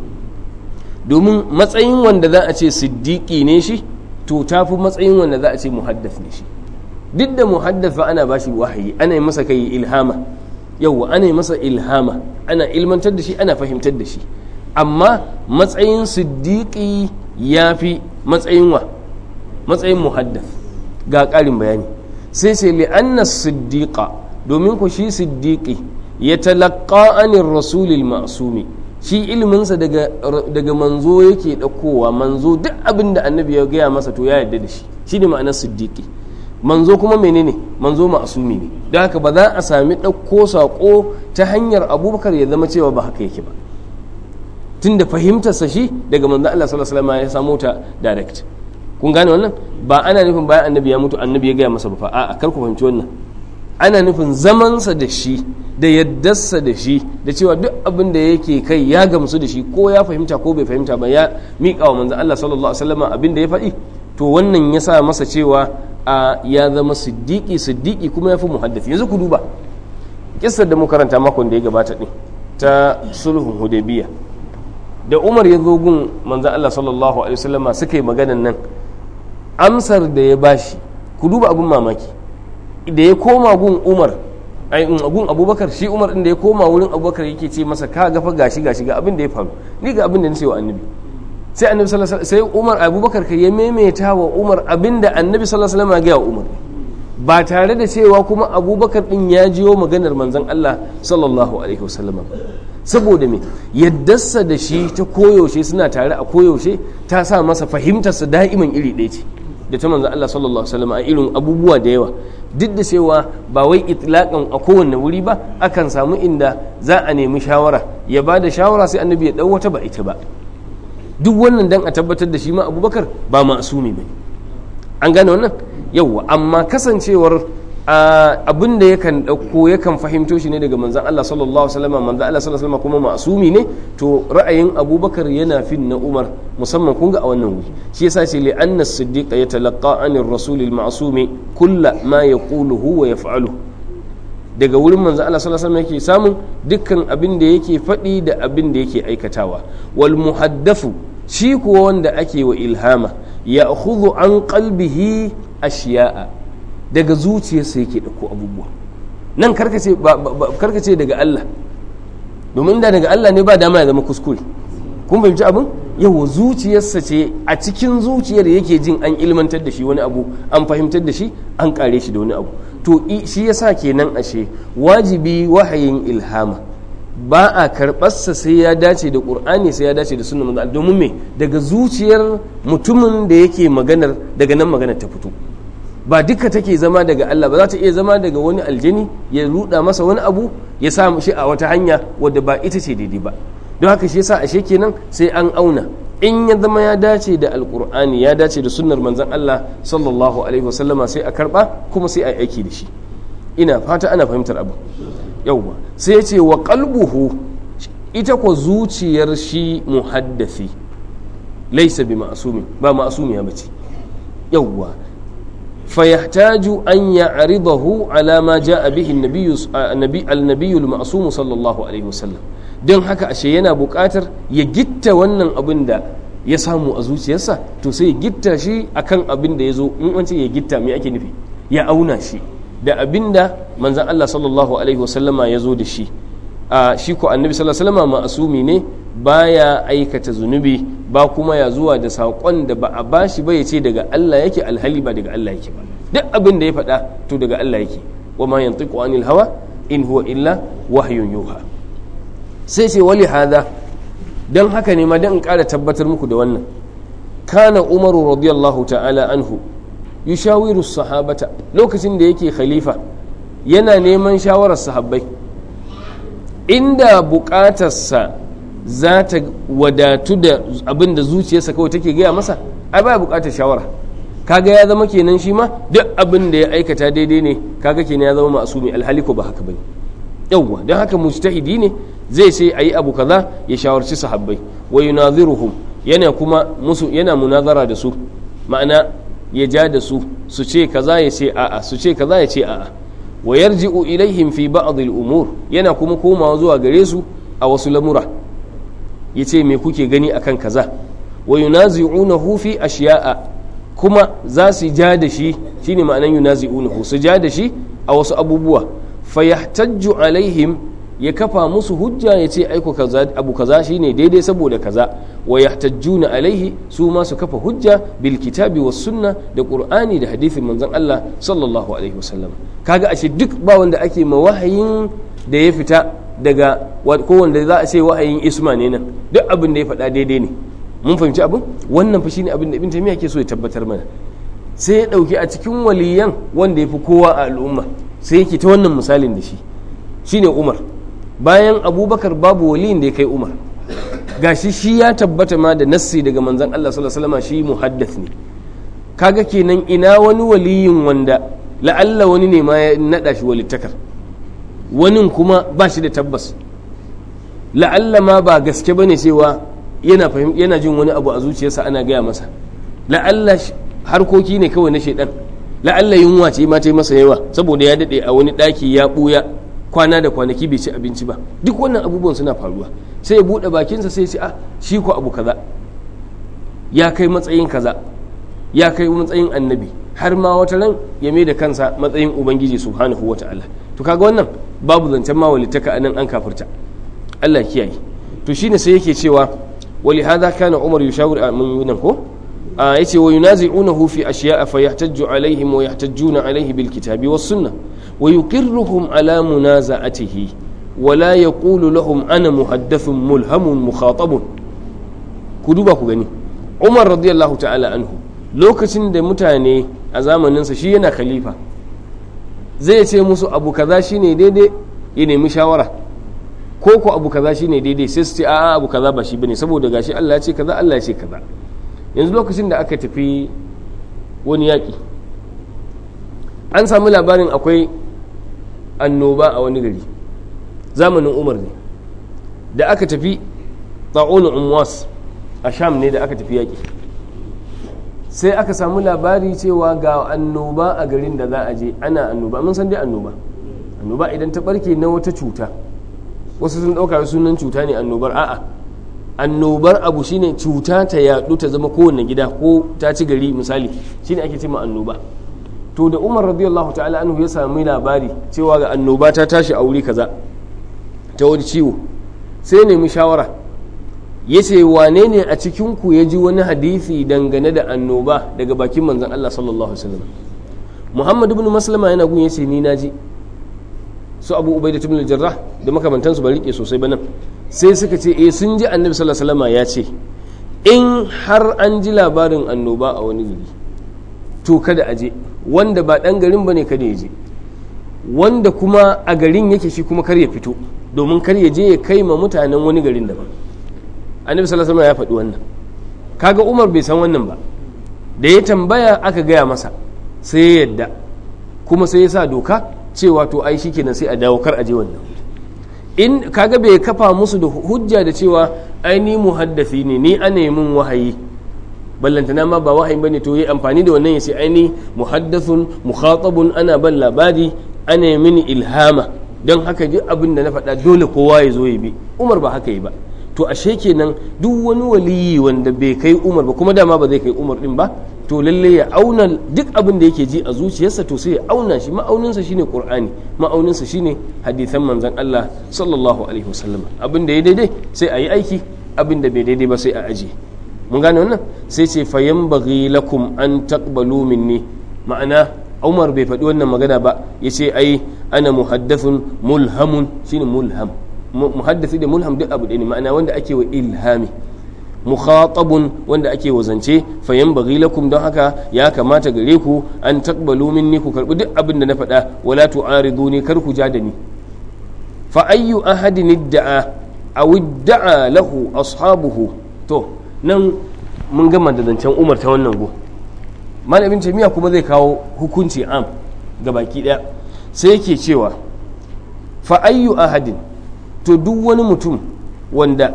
domin matsayin wanda za a ce siddiqi ne shi to tafi matsayin wanda za a ce muhaddath ne shi duk da muhaddath ana bashi wahayi ana yi masa kai ilhama yauwa ana yi masa ilhama ana ilmantar da shi ana fahimtar da shi amma matsayin siddiqi ya fi matsayin wa matsayin muhaddath ga ƙarin bayani sai sai li'anna siddiqa domin ku shi siddiqi ya talaqqa anir rasulil ma'sumi shi ilminsa daga daga manzo yake ɗaukowa manzo duk abin da annabi ya gaya masa to ya yarda da shi shi ne ma'anar siddiqi manzo kuma menene manzo ma'asumi ne don haka ba za a sami ɗauko saƙo ta hanyar Abubakar ya zama cewa ba haka yake ba tunda fahimtarsa shi daga manzo Allah sallallahu alaihi wasallam ya samu ta direct kun gane wannan ba ana nufin bayan annabi ya mutu annabi ya gaya masa ba fa a'a kar ku fahimci wannan ana nufin zamansa da shi da yaddarsa da shi da cewa duk abin da yake kai ya gamsu da shi ko ya fahimta ko bai fahimta ba ya miƙa wa manzo Allah sallallahu alaihi wasallam abin da ya faɗi to wannan ya sa masa cewa a ya zama siddiqi siddiqi kuma ya fi muhaddisi yanzu ku duba kissar da mu karanta makon da ya gabata din ta sulhun hudaybiya da Umar ya zo gun manzon Allah sallallahu alaihi wasallama suka yi maganan nan, amsar da ya bashi ku duba abin mamaki, da ya koma gun Umar ai gun Abubakar, shi Umar din da ya koma wurin Abubakar yake ce masa ka gafa gashi gashi ga abin da ya faru, ni ga abin da nace wa annabi. sai annabi sallallahu alaihi wasallam sai Umar Abubakar kai ya maimaita wa Umar abin da annabi sallallahu alaihi wasallam ya ga Umar, ba tare da cewa kuma Abubakar din ya jiyo maganar manzon Allah sallallahu alaihi wasallam. Saboda me yaddarsa da shi ta koyaushe suna tare a koyaushe ta sa masa fahimtarsa da'iman iri ɗaya ce da ta manzon Allah sallallahu alaihi wasallam a irin abubuwa da yawa, duk da cewa ba wai itlaqan a kowanne wuri ba, akan samu inda za a nemi shawara, ya ba da shawara sai annabi ya dau wata ba ita ba. Duk wannan dan a tabbatar da shi ma Abubakar ba ma'asumi bane, an gane wannan yawa. Amma kasancewar abin da yakan dauko yakan fahimto shi ne daga manzon Allah sallallahu alaihi wasallam, manzon Allah sallallahu alaihi wasallam kuma ma'asumi ne, to ra'ayin Abubakar yana fin na Umar, musamman kun ga a wannan wuri. Shi yasa ce li anna as-siddiq yatalaqqa anir rasul al-ma'sumi kull ma yaquluhu wa yaf'aluhu, daga wurin manzon Allah sallallahu alaihi wasallam yake samun dukkan abin da yake faɗi da abin da yake aikatawa. Wal muhaddathu, shi kuwa wanda ake wa ilhama, ya'khudhu an qalbihi ashiya'a, daga zuciyarsa yake dauko abubuwa. Nan karkace karkace daga Allah, domin da daga Allah ne ba dama ya zama kuskure. Kun fahimci abin? Yawa zuciyarsa ce, a cikin zuciyar yake jin an ilmantar da shi wani abu, an fahimtar da shi, an kare shi da wani abu. To shi yasa kenan ashe wajibi wahayin ilhama ba a karɓarsa sai ya dace da ƙur'ani, sai ya dace da sunnar manzo, domin me daga zuciyar mutumin da yake maganar, daga nan maganar ta fito. Ba duka take zama daga Allah ba, za ta iya zama daga wani aljani ya ruda masa wani abu ya sa shi a wata hanya wadda ba ita ce daidai ba. Don haka shi yasa ashe kenan sai an auna, in ya zama ya dace da alkur'ani, ya dace da sunnar manzon Allah sallallahu alaihi wasallama, sai a karba kuma sai a aiki da shi. Ina fata ana fahimtar abu yauwa. Sai ya ce wa qalbuhu, ita ko zuciyar shi muhaddasi laysa bi ma'sumi, ba ma'sumiya bace yauwa. fayahtaju an ya'ridahu ala ma ja'a bihi an-nabiy an-nabiy al-ma'sum sallallahu alaihi wasallam. Don haka ashe yana buƙatar ya gitta wannan abin da ya samu a zuciyarsa, to sai ya gitta shi akan abin da ya zo. In an ce ya gitta me ake nufi? Ya auna shi da abin da manzon Allah sallallahu alaihi wasallama ya zo da shi. A shi ko annabi sallallahu alaihi wasallama ma'asumi ne, baya aikata zunubi, ba kuma ya zuwa da saƙon da ba a bashi ba ya ce daga Allah yake, alhali ba daga Allah yake ba. Duk abin da ya faɗa to daga Allah yake. Wa ma yantiqu anil hawa in huwa illa wahyun yuha. Sai ce wali hada, don haka ne ma don in ƙara tabbatar muku da wannan, kana umaru radiyallahu ta'ala anhu yushawiru sahabata, lokacin da yake khalifa yana neman shawarar sahabbai. Inda buƙatarsa za ta wadatu da abin da zuciyarsa kawai take gaya masa, ai baya buƙatar shawara. Kaga ya zama kenan shi ma duk abin da ya aikata daidai ne, kaga kenan ya zama ma'asumi, alhali ko ba haka bane. Yawwa, don haka mujtahidi ne, zai sai ayi abu kaza ya shawarci sahabbai. Wa yunaziruhum, yana kuma musu, yana munazara da su, ma'ana ya ja da su, su ce kaza ya ce a'a, su ce kaza ya ce a'a. Wa yarji'u ilaihim fi ba'd al-umur, yana kuma komawa zuwa gare su a wasu lamura, yace me kuke gani akan kaza. Wa yunazi'unahu fi ashiya'a, kuma za su ja da shi, shine ma'anan yunazi'unahu, su ja da shi a wasu abubuwa. Fayahtajju alaihim, ya kafa musu hujja ya ce aiko kaza, abu kaza shine daidai saboda kaza. Wa yahtajjuna alaihi, su ma su kafa hujja bil kitabi was sunna, da qur'ani da hadisin manzon Allah sallallahu alaihi wasallam. Kaga ashe duk ba wanda ake ma wahayin da ya fita daga ko wanda za a ce wahayin isma ne nan, duk abin da ya faɗa daidai ne. Mun fahimci abin? Wannan fa shine abin da Ibn Taymiyyah ke so ya tabbatar mana. Sai ya dauki a cikin waliyan wanda ya fi kowa a al'umma, sai yake ta wannan misalin da shi, shine Umar. Bayan Abubakar babu waliyin da ya kai Umar, gashi shi ya tabbata ma da nassi daga manzon Allah sallallahu alaihi wasallam shi muhaddath ne. Kaga kenan ina wani waliyin wanda la'alla wani ne ma ya nada shi walittakar, wani kuma ba shi da tabbas, la'alla ma ba gaske bane cewa yana fahim yana jin wani abu a zuciyarsa ana gaya masa, la'alla harkoki ne kawai na shaidan, la'alla yunwa ce ma ta yi masa yawa saboda ya dade a wani daki ya buya kwana da kwanaki bai ci abinci ba, duk wannan abubuwan suna faruwa. Sai ya buɗe bakinsa sai ya ce a shi ko abu kaza ya kai matsayin kaza, ya kai matsayin annabi, har ma wata ran ya mai da kansa matsayin ubangiji subhanahu wata'ala. To kaga wannan babu zancen ma walittaka anan, an kafirta. Allah kiyaye. To shine sai yake cewa wali hadha kana umar yushawir mun yunan ko yace wa yunazi'unahu fi ashiya'a fayahtajju alaihim wa yahtajjuna alaihi bil kitabi was sunnah wa yuqirruhum ala munaza'atihi wa la yaqulu lahum ana muhaddathun mulhamun mukhatabun. ku duba ku gani, Umar radiyallahu ta'ala anhu lokacin da mutane a zamaninsa shi yana khalifa zai ce musu abu kaza shine daidai, ya nemi shawara, ko ko abu kaza shine daidai, sai su ce a'a abu kaza ba shi bane saboda gashi Allah ya ce kaza, Allah ya ce kaza. Yanzu lokacin da aka tafi wani yaƙi an samu labarin akwai annoba a wani gari zamanin Umar ne, da aka tafi ta'un umwas a Sham ne, da aka tafi yaƙi sai aka samu labari cewa ga annoba a garin da za a je, ana annoba. Mun san dai annoba annoba idan ta barke na wata cuta, wasu sun ɗauka sunan cuta ne annobar, a'a annobar abu shine cuta ta yaɗu ta zama kowane gida ko ta ci gari misali, shine ake ce ma annoba. To da Umar radiyallahu ta'ala anhu ya sami labari cewa ga annoba ta tashi a wuri kaza ta wani ciwo, sai nemi shawara, ya ce wane ne a cikinku ya ji wani hadisi dangane da annoba daga bakin manzon Allah sallallahu alaihi wasallam. Muhammad ibn Maslama yana gun, ya ce ni naji. Su Abu Ubaidah ibn al-Jarrah da makamantansu ba rike sosai ba nan, sai suka ce eh sun ji annabi sallallahu alaihi wasallam ya ce in har an ji labarin annoba a wani gari to kada a je, wanda ba dan garin bane kada ya je, wanda kuma a garin yake shi kuma kar ya fito, domin kar ya je ya kai ma mutanen wani garin daban. Annabi sallallahu alaihi wasallam ya faɗi wannan. Kaga Umar bai san wannan ba, da ya tambaya aka gaya masa sai ya yadda, kuma sai ya sa doka cewa to ai shikenan sai a dawo kar a je wannan. In kaga bai kafa musu da hujja da cewa ai ni muhaddisi ne, ni ana yi min wahayi, ballantana ma ba wahayi bane, to yi amfani da wannan ya ce ai ni muhaddathun mukhatabun, ana ban labari, ana yi mini ilhama, don haka ji abin da na faɗa dole kowa ya zo ya bi. Umar ba haka yi ba. To ashe kenan duk wani waliyi wanda bai kai Umar ba, kuma dama ba zai kai Umar din ba, to lalle ya auna duk abin da yake ji a zuciyarsa, to sai ya auna shi. Ma'auninsa shine Qur'ani, ma'auninsa shine hadisan manzon Allah sallallahu alaihi wasallam. Abin da ya daidai sai a yi aiki, abin da bai daidai ba sai a aje. Mun gane wannan? Sai ce fa yanbaghi lakum an taqbalu minni, ma'ana Umar bai faɗi wannan magana ba, yace ai ana muhaddathun mulhamun, shine mulham. Muhaddisi da mulham duk abu ɗaya ne, ma'ana wanda ake wa ilhami. Mukhatabun wanda ake wa zance, fa yanbaghi lakum, don haka ya kamata gare ku an taqbalu minni, ku karbi duk abin da na faɗa, wala tu'ariduni, kar ku ja da ni. Fa ayyu ahadin idda'a aw idda'a lahu ashabuhu. To nan mun gama da zancen Umar ta wannan go. Malamin jami'a kuma zai kawo hukunci am ga baki daya, sai yake cewa fa ayyu ahadin, to duk wani mutum wanda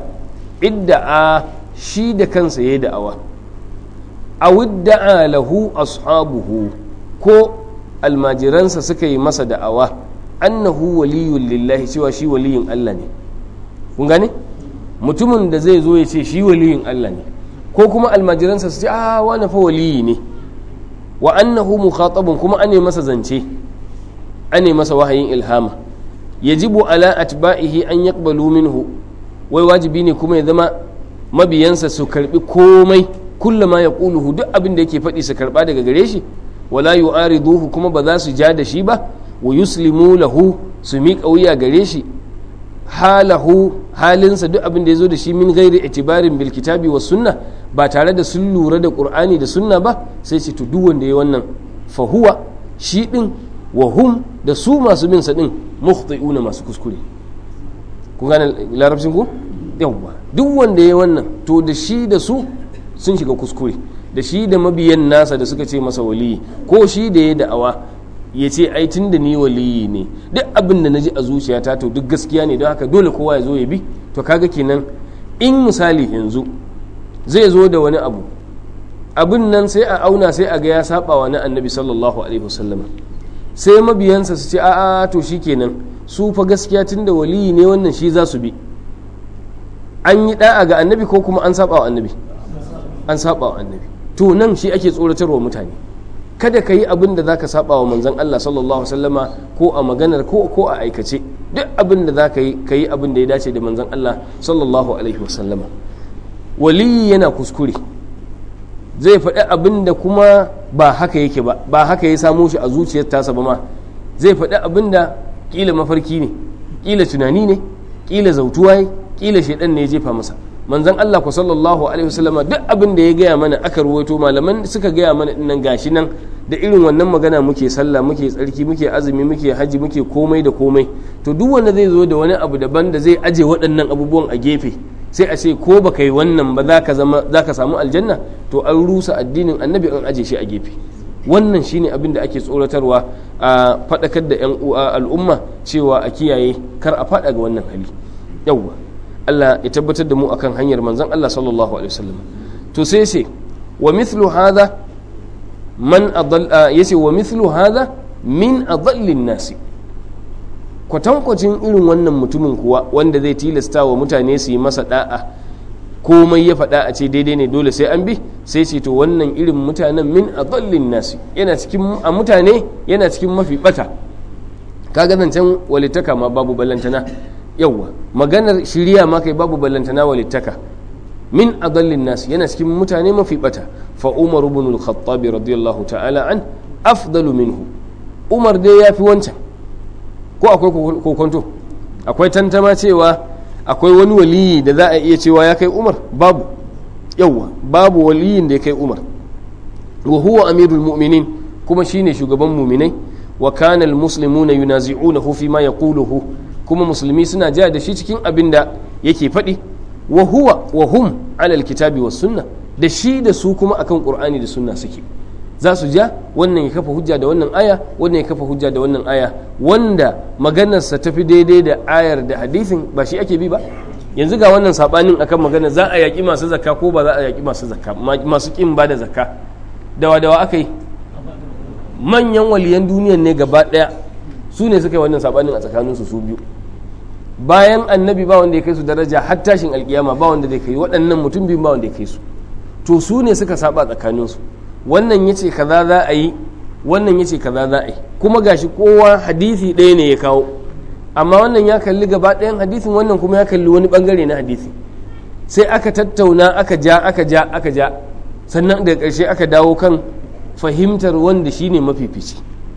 idda'a shi da kansa ya da'awa, a widda'a lahu ashabuhu, ko almajiransa suka yi masa da'awa annahu waliyun lillahi, cewa shi waliyin Allah ne. Kun gane? Mutumin da zai zo ya ce shi waliyin Allah ne, ko kuma almajiransa su ce a wani fa waliyi ne, wa annahu mukhatabun, kuma ane masa zance, ane masa wahayin ilhama, yajibu ala atba'ihi an yaqbalu minhu, wai wajibi ne kuma ya zama mabiyansa su karbi komai, kullama yaquluhu, duk abin da yake faɗi su karba daga gare shi, wala yu'ariduhu, kuma ba za su ja da shi ba, wa yuslimu lahu, su miƙa wuya gare shi, halahu, halinsa, duk abin da ya zo da shi, min ghairi itibarin bil kitabi was sunna, ba tare da sun lura da qur'ani da sunna ba. Sai ce to duk wanda ya wannan, fa huwa, shi din, wa hum, da su masu bin sa din, mukhti'una, masu kuskure. Kun gane larabcin ku? Yawwa, duk wanda ya wannan, to da shi da su sun shiga kuskure, da shi da mabiyan nasa da suka ce masa waliyi, ko shi da ya da'awa ya ce ai tun da ni waliyi ne, duk abin da na ji a zuciyata to duk gaskiya ne, don haka dole kowa ya zo ya bi. To kaga kenan in misali yanzu zai zo da wani abu, abin nan sai a auna sai a ga ya saba wa na annabi sallallahu alaihi wasallam, sai mabiyansa su ce a'a to shikenan su fa gaskiya tunda waliyi ne wannan shi za su bi. An yi da'a ga annabi ko kuma an saba wa annabi? An saba wa annabi. To nan shi ake tsoratarwa mutane, kada ka yi abin da za ka saba wa manzon Allah sallallahu alaihi wasallama ko a maganar ko ko a aikace. Duk abin da za ka yi ka yi abin da ya dace da manzon Allah sallallahu alaihi wasallama. Waliyi yana kuskure, zai faɗi abin da kuma ba haka yake ba, ba haka ya samo shi a zuciyar tasa ba ma. Zai faɗi abin da ƙila mafarki ne, ƙila tunani ne, ƙila zautuwa ne, ƙila shaidan ne ya jefa masa. Manzon Allah ku sallallahu alaihi wasallama duk abin da ya gaya mana aka ruwaito, malaman suka gaya mana dinnan gashi nan da irin wannan magana muke sallah, muke tsarki, muke azumi, muke haji, muke komai da komai. To duk wanda zai zo da wani abu daban da zai aje waɗannan abubuwan a gefe, sai a ce ko baka yi wannan ba za ka zama za ka samu aljanna, to an rusa addinin annabi an aje shi a gefe. Wannan shine abin da ake tsoratarwa a faɗakar da yan al'umma cewa a kiyaye kar a faɗa ga wannan hali. Yawwa Allah ya tabbatar da mu akan hanyar manzon Allah sallallahu alaihi wasallam. To sai ce wa mithlu hadha man adall yace wa mithlu hadha min adallin nasi, kwatankwacin irin wannan mutumin kuwa wanda zai tilasta wa mutane su yi masa da'a, komai ya faɗa a ce daidai ne dole sai an bi, sai ce to wannan irin mutanen min adallin nasi, yana cikin a mutane yana cikin mafi bata. Kaga zancen walittaka ma babu ballantana, yawwa maganar shiriya ma kai babu ballantana walittaka. Min adallin nasi yana cikin mutane mafi bata. Fa Umar ibn al-Khattab radiyallahu ta'ala an afdalu minhu, Umar dai yafi wancan. Ko akwai kokonto, akwai tantama cewa akwai wani waliyi da za a iya cewa ya kai Umar? Babu, yawwa babu waliyin da ya kai Umar. Wa huwa amirul mu'minin, kuma shine shugaban mu'minai. Wa kana al-muslimuna yunazi'unahu fi ma yaquluhu, kuma musulmi suna ja da shi cikin abin da yake faɗi. Wa huwa wa hum ala al-kitabi was sunna, da shi da su kuma akan qur'ani da sunna suke. Za su ja wannan ya kafa hujja da wannan aya, wannan ya kafa hujja da wannan aya, wanda maganarsa ta fi daidai da ayar da hadisin ba shi ake bi ba. Yanzu ga wannan sabanin akan magana za a yaƙi masu zakka ko ba za a yaƙi masu zakka, masu ƙin ba da zakka. Dawa dawa aka yi, manyan waliyan duniyan ne gaba ɗaya su ne suka yi wannan sabanin a tsakaninsu su biyu. Bayan annabi ba wanda ya kai su daraja, har tashin alkiyama ba wanda zai kai waɗannan mutum biyu, ba wanda ya kai su. To su ne suka saba tsakaninsu, wannan yace kaza za a yi, wannan yace kaza za a yi, kuma gashi kowa hadisi ɗaya ne ya kawo, amma wannan ya kalli gaba ɗayan hadisin, wannan kuma ya kalli wani bangare na hadisi. Sai aka tattauna, aka ja aka ja aka ja, sannan daga ƙarshe aka dawo kan fahimtar wanda shine mafifici.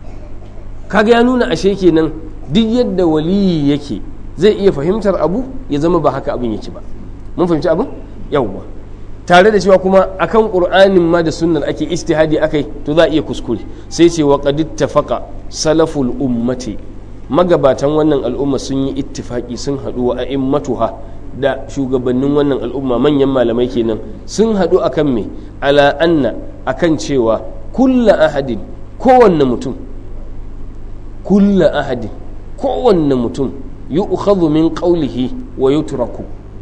Kaga ya nuna ashe kenan duk yadda waliyi yake zai iya fahimtar abu ya zama ba haka abin yake ba. Mun fahimci abin? Yawwa. Tare da cewa kuma akan qur'anin ma da sunnar ake ijtihadi akai, to za a iya kuskure. Sai ce wa qad ittafaqa salaful ummati, magabatan wannan al'umma sun yi ittifaki, sun hadu wa a'immatuha, da shugabannin wannan al'umma manyan malamai kenan sun hadu akan me, ala anna akan cewa kullu ahadin, kowanne mutum, kullu ahadin, kowanne mutum yu'khadhu min qawlihi wa yutraku,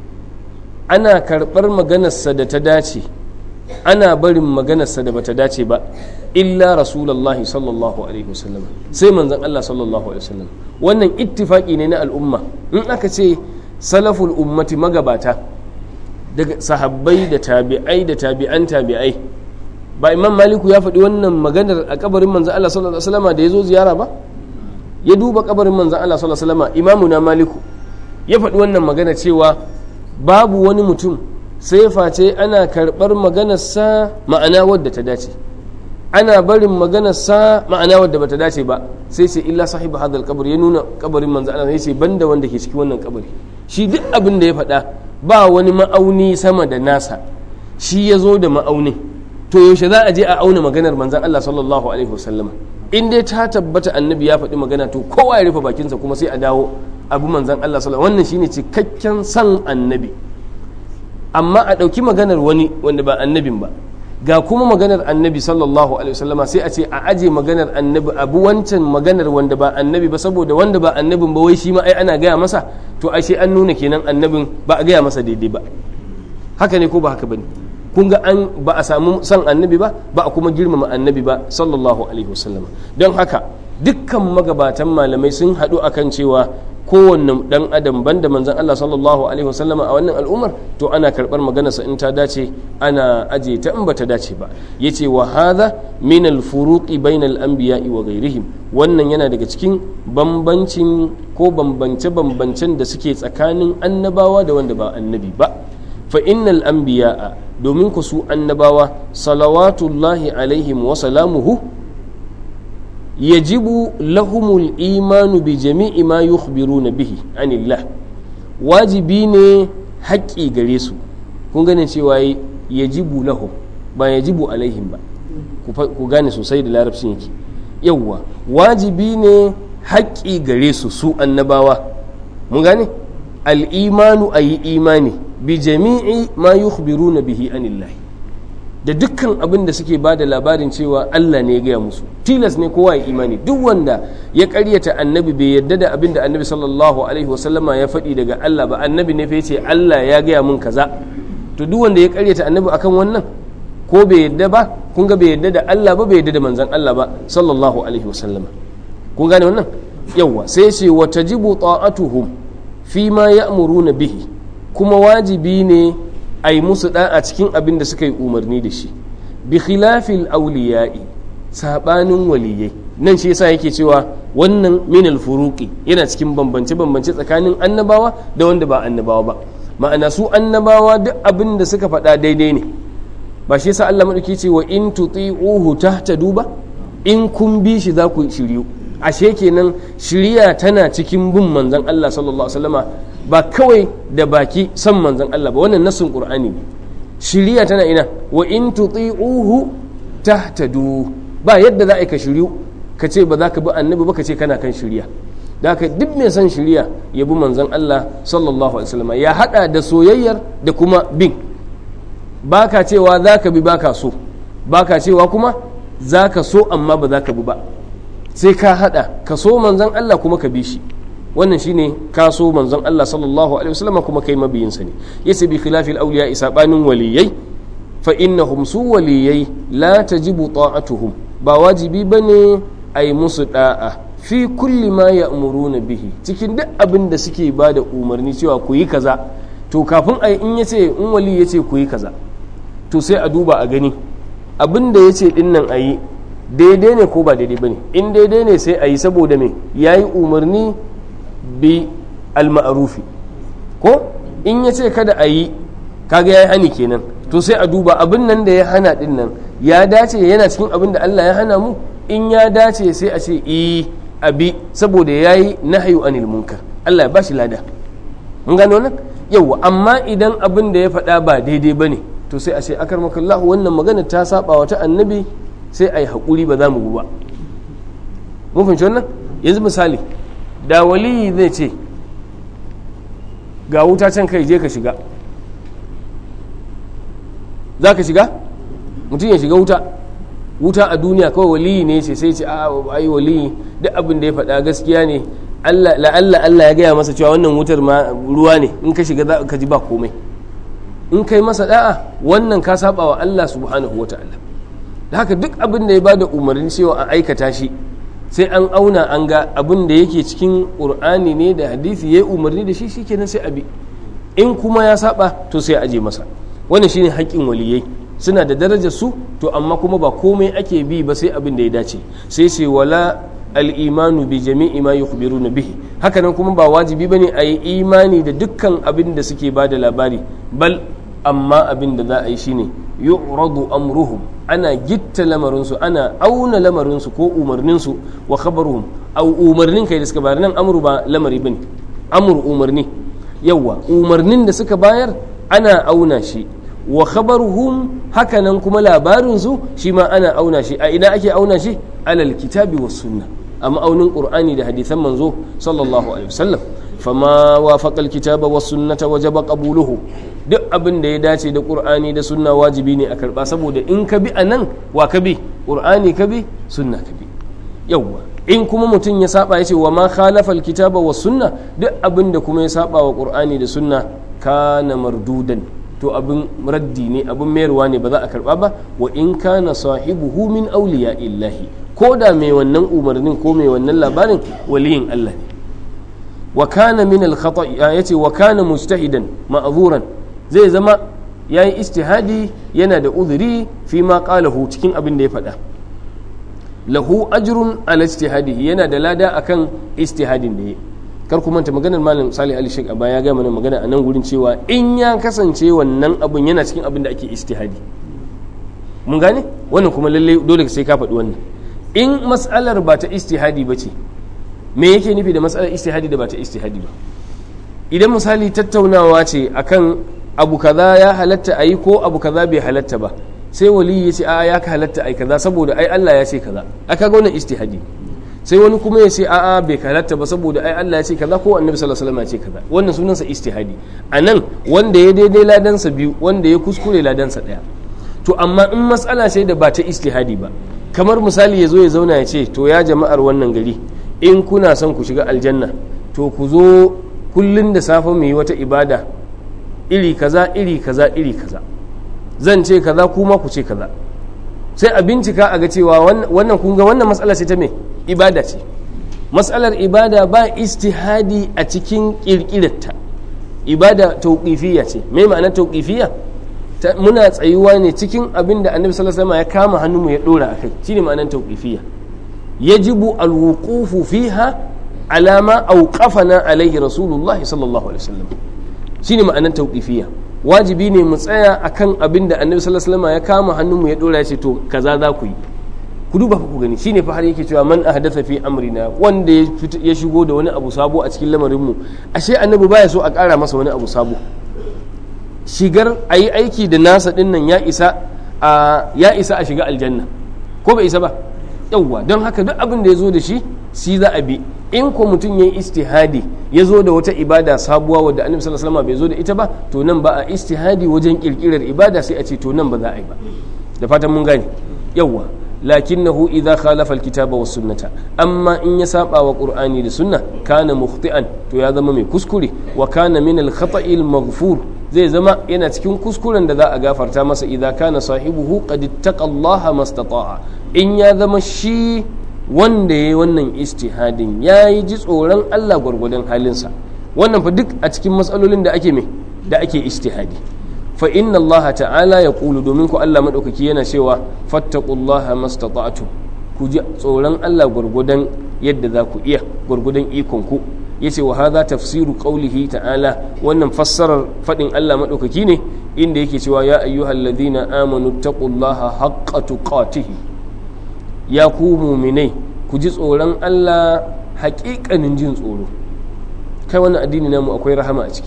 ana karɓar maganarsa da ta dace, ana barin maganarsa da bata dace ba, illa rasulullahi sallallahu alaihi wasallam, sai manzon Allah sallallahu alaihi wasallam. Wannan ittifaki ne na al'umma. In aka ce salaful ummati, magabata daga sahabbai da tabi'ai da tabi'an tabi'ai, ba Imam Maliku ya faɗi wannan maganar a kabarin manzon Allah sallallahu alaihi wasallam da ya zo ziyara ba? Ya duba kabarin manzon Allah sallallahu alaihi wasallam, Imamuna Maliku ya faɗi wannan magana cewa babu wani mutum sai face ana karɓar maganarsa ma'ana wadda ta dace, ana barin maganarsa ma'ana wadda bata dace ba. Sai ce illa sahibu hadal qabr, ya nuna kabarin manzo Allah, ya ce banda wanda ke cikin wannan kabari, shi duk abin da ya faɗa ba wani ma'auni sama da nasa, shi ya zo da ma'auni. To yaushe za a je a auna maganar manzon Allah sallallahu alaihi wasallam? In dai ta tabbata annabi ya faɗi magana, to kowa ya rufe bakinsa kuma sai a dawo abu manzan Allah sallallahu alaihi wasallam. Wannan shine cikakken san annabi. Amma a ɗauki maganar wani wanda ba annabin ba, ga kuma maganar annabi sallallahu alaihi wasallam, sai a ce a aje maganar annabi abu wancan maganar wanda ba annabi ba, saboda wanda ba annabin ba wai shi ma ai ana gaya masa, to ashe an nuna kenan annabin ba a gaya masa daidai ba. Haka ne ko ba haka bane? Kun ga an ba a samu san annabi ba, ba a kuma girmama annabi ba sallallahu alaihi wasallam. Don haka dukkan magabatan malamai sun haɗu akan cewa kowanne dan adam banda manzon Allah sallallahu alaihi wasallam a wannan al'ummar to ana karbar maganarsa in ta dace ana aje ta in bata dace ba yace wa hadha min al-furuqi bayna al-anbiya'i wa ghayrihim wannan yana daga cikin bambancin ko bambance bambancen da suke tsakanin annabawa da wanda ba annabi ba fa innal anbiya'a domin ku su annabawa salawatullahi alaihim wa salamuhu yajibu lahumul imanu bi jami'i ma yukhbiruna bihi anillah wajibi ne haƙƙi gare su kun gane cewa yajibu lahum ba yajibu alaihim ba ku gane sosai da larabcin yake yawwa wajibi ne haƙƙi gare su su annabawa mun gane al-imanu ayi imani bi jami'i ma yukhbiruna bihi anillah da dukkan abin da suke ba da labarin cewa Allah ne ya gaya musu tilas ne kowa ya imani duk wanda ya karyata annabi bai yadda da abin da annabi sallallahu alaihi wasallama ya faɗi daga Allah ba annabi ne fa yace Allah ya gaya mun kaza to duk wanda ya karyata annabi akan wannan ko bai yadda ba kun ga bai yadda da Allah ba bai yadda da manzon Allah ba sallallahu alaihi wasallama kun gane wannan yawa sai ce wa tajibu ta'atuhum fi ma ya'muruna bihi kuma wajibi ne a yi musu ɗan a cikin abin da suka yi umarni da shi bi khilafil auliya'i sabanin waliyai nan shi yasa yake cewa wannan min al-furuqi yana cikin bambance bambance tsakanin annabawa da wanda ba annabawa ba ma'ana su annabawa duk abin da suka faɗa daidai ne ba shi yasa Allah madauki ce wa in tuti'uhu tahtadu ba in kun bi shi za ku shiryu ashe kenan shiriya tana cikin bin manzon Allah sallallahu alaihi wasallama ba kawai da baki san manzon Allah ba wannan nassin Qur'ani ne shiriya tana ina wa in tuti'uhu tahtadu ba yadda za a ka shiryu ka ce ba za ka bi annabi ba ka ce kana kan shiriya da haka duk mai son shiriya ya bi manzon Allah sallallahu alaihi wasallam ya hada da soyayyar da kuma bin baka cewa za ka bi baka so baka cewa kuma za ka so amma ba za ka bi ba sai ka hada ka so manzon Allah kuma ka bi shi wannan shine kaso manzon Allah sallallahu alaihi wasallam kuma kai mabiyinsa ne yace bi khilafil awliya isabanin waliyai fa innahum su waliyai la tajibu ta'atuhum ba wajibi bane ai musu da'a fi kulli ma ya'muruna bihi cikin duk abin da suke bada umarni cewa ku yi kaza to kafin ai in yace in wali yace ku yi kaza to sai a duba a gani abin da yace din nan ayi daidai ne ko ba daidai bane in daidai ne sai ayi saboda me yayi umarni bi al-ma'rufi ko in yace kada a yi kaga yayi hani kenan to sai a duba abin nan da ya hana din nan ya dace yana cikin abin da Allah ya hana mu in ya dace sai a ce eh abi saboda yayi nahyu anil munkar Allah ya bashi lada mun gano nan yawa amma idan abin da ya faɗa ba daidai bane to sai a ce akarmakallahu wannan magana ta saba wa ta annabi sai ai hakuri ba za mu ba mun fahimci wannan yanzu misali da waliyi zai ce ga wuta can kai je ka shiga za ka shiga mutum ya shiga wuta wuta a duniya kawai waliyi ne ce sai ce a ai waliyi duk abin da ya faɗa gaskiya ne la'alla Allah ya gaya masa cewa wannan wutar ma ruwa ne in ka shiga za ka ji ba komai in kai masa da'a wannan ka saba wa Allah subhanahu wata'ala da haka duk abin da ya bada umarni cewa a aikata shi sai an auna an ga abin da yake cikin ƙur'ani ne da hadisi ya yi umarni da shi shikenan sai abi in kuma ya saba to sai aje masa wannan shine haƙƙin waliyai suna da darajar su to amma kuma ba komai ake bi ba sai abin da ya dace sai sai wala al-imanu bi jami'i ma yukhbiruna bihi hakanan kuma ba wajibi bane a yi imani da dukkan abin da suke bada labari bal amma abin da za a yi shine yu'radu amruhum ana gitta lamarinsu ana auna lamarinsu ko umarninsu wa khabaruhum au umarnin kai da suka bayar nan amru ba lamari bane amru umarni yawa umarnin da suka bayar ana auna shi wa khabaruhum hakanan kuma labarinsu shi ma ana auna shi a ina ake auna shi alal kitabi was sunna a ma'aunin qur'ani da hadisan manzo sallallahu alaihi wasallam fama wafaqa alkitaba was sunnata wajaba qabuluhu duk abin da ya dace da qur'ani da sunna wajibi ne a karba saboda in ka bi anan wa ka bi qur'ani ka bi sunna ka bi yawa in kuma mutum ya saba ya ce wa ma khalafa alkitaba was sunna duk abin da kuma ya saba wa qur'ani da sunna kana mardudan to abin raddi ne, abin mayarwa ne, ba za a karba ba. Wa in kana sahibuhu min awliya illahi, ko da mai wannan umarnin ko mai wannan labarin waliyin Allah ne. Wa kana min al-khata' yace wa kana mujtahidan ma'zuran, zai zama yayi ijtihadi yana da uzuri fi ma qalahu cikin abin da ya faɗa. Lahu ajrun ala ijtihadihi, yana da lada akan ijtihadin da ya. Kar ku manta maganar malam Salih Ali Sheikh Aba ya ga mana magana a nan gurin cewa in ya kasance wannan abun yana cikin abin da ake ijtihadi. Mun gane wannan kuma lalle dole sai ka faɗi wannan. In mas'alar ba ta ijtihadi ba ce, me yake nufi da mas'alar ijtihadi da ba ta ijtihadi ba? Idan misali tattaunawa ce akan abu kaza ya halatta ayi ko abu kaza bai halatta ba, sai wali ya ce a ya halatta ai kaza saboda ai Allah ya ce kaza, aka ga wannan ijtihadi. Sai wani kuma ya ce a'a bai halatta ba saboda ai Allah ya ce kaza ko Annabi sallallahu alaihi wasallam ya ce kaza, wannan sunansa ijtihadi. Anan wanda ya daidai ladansa biyu, wanda ya kuskure ladansa daya. To amma in mas'ala ce da ba ta ijtihadi ba, kamar misali ya zo ya zauna ya ce to ya jama'ar wannan gari, in kuna son ku shiga aljanna to ku zo kullun da safe mu yi wata ibada iri kaza iri kaza iri kaza, zan ce kaza kuma ku ce kaza. Sai a bincika a ga cewa wannan kun ga wannan matsala ce ta me ibada ce. Matsalar ibada ba ijtihadi a cikin kirkirarta, ibada tauqifiyya ce. Me ma'anar tauqifiyya? Muna tsayuwa ne cikin abin da Annabi sallallahu alaihi wasallam ya kama hannunmu ya dora akai, shine ma'anar tauqifiyya. Yajibu alwuqufu fiha ala ma awqafana alaihi rasulullah sallallahu alaihi wasallam, shine ma'anar tauqifiyya. Wajibi ne mu tsaya akan abin da Annabi sallallahu alaihi wasallam ya kama hannunmu ya dora ya ce to kaza za ku yi. Ku duba ku gani, shine fa har yake cewa man ahdatha fi amrina, wanda ya shigo da wani abu sabo a cikin lamarinmu. Ashe Annabi baya so a ƙara masa wani abu sabo. Shigar ayi aiki da nasa dinnan ya isa a ya isa a shiga aljanna, ko bai isa ba? Yawwa, don haka duk abin da ya zo da shi shi za a bi. In ko mutum ya yi istihadi ya zo da wata ibada sabuwa wadda Annabi sallallahu alaihi wasallam bai zo da ita ba, to nan ba a istihadi wajen kirkirar ibada sai a ce to nan ba za a yi ba. Da fatan mun gane. Yawwa, lakinnahu idza khalafa alkitaba was sunnata, amma in ya saba wa qur'ani da sunna kana mukhti'an, to ya zama mai kuskure. Wa kana min al-khata'il maghfur, zai zama yana cikin kuskuren da za a gafarta masa idza kana sahibuhu qad ittaqallaha mastata'a, in ya zama shi wanda ya yi wannan istihadin ya yi ji tsoron Allah gwargwadon halinsa. Wannan fa duk a cikin matsalolin da ake mai da ake istihadi. Fa inna Allah ta'ala ya ƙulu, domin ku Allah maɗaukaki yana cewa fattaqullaha mastata'tum, ku ji tsoron Allah gwargwadon yadda za ku iya, gwargwadon ikon ku. Yace wa hadha tafsiru qawlihi ta'ala, wannan fassarar faɗin Allah maɗaukaki ne inda yake cewa ya ayyuhalladhina amanu taqullaha haqqa tuqatihi, ya ku muminai ku ji tsoron Allah haƙiƙanin jin tsoro. Kai wannan addini namu akwai rahama a ciki.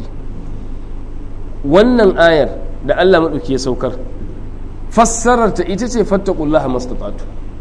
Wannan ayar da Allah maɗauki ya saukar, fassarar ta ita ce fattaqullaha mastata'tu.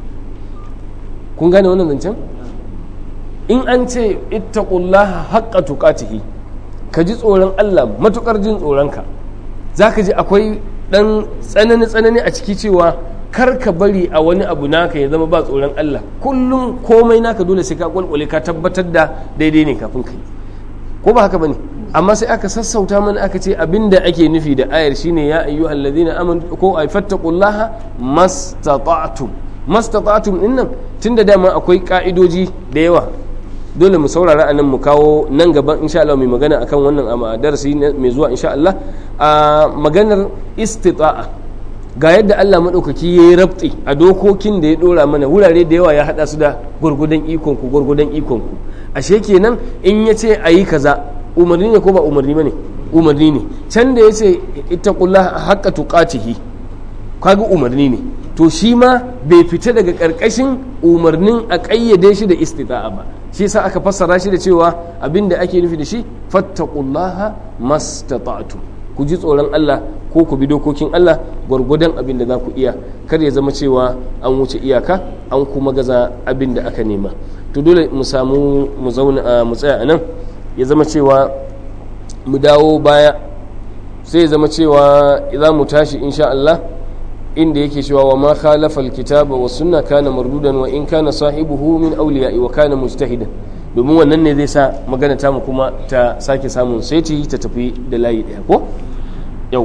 Kun gane wannan zancen? In an ce ittaqullaha haqqa tuqatihi, ka ji tsoron Allah matukar jin tsoronka, zaka ji akwai dan tsanani tsanani a ciki cewa kar ka bari a wani abu naka ya zama ba tsoron Allah. Kullum komai naka dole sai ka kwalkwale ka tabbatar da daidai ne kafin kai, ko ba haka bane? Amma sai aka sassauta mana aka ce abinda ake nufi da ayar shine ya ayyuhal ladina amanu ko ay fattaqullaha mastata'tum. Mastata'tum dinnan tunda dama akwai ka'idoji da yawa, dole mu saurara anan mu kawo nan gaban insha Allah mai magana akan wannan a darasi mai zuwa insha Allah. A maganar istita'a, ga yadda Allah maɗaukaki ya yi rabti a dokokin da ya ɗora mana, wurare da yawa ya haɗa su da gwargwadon ikonku gwargwadon ikonku. Ashe kenan in ya ce a yi kaza umarni ne ko ba umarni ba ne? Umarni ne. Can da ya ce ittaqullaha haqqa tuqatihi, kaga umarni ne. To shi ma bai fita daga ƙarƙashin umarnin a ƙayyade shi da istita'a ba. Shi sa aka fassara shi da cewa abinda ake nufi da shi fattaqullaha mastata'tum, ku ji tsoron Allah ko ku bi dokokin Allah gwargwadon abin da za ku iya, kar ya zama cewa an wuce iyaka an kuma gaza abin da aka nema. To dole mu samu mu zauna mu tsaya anan, ya zama cewa mu dawo baya, sai ya zama cewa za mu tashi insha Allah inda yake cewa wa ma khalafa alkitaba was sunna kana mardudan wa in kana sahibuhu min awliya'i wa kana mujtahidan, domin wannan ne zai sa magana ta mu kuma ta sake samun saiti ta tafi da layi daya ko yawwa.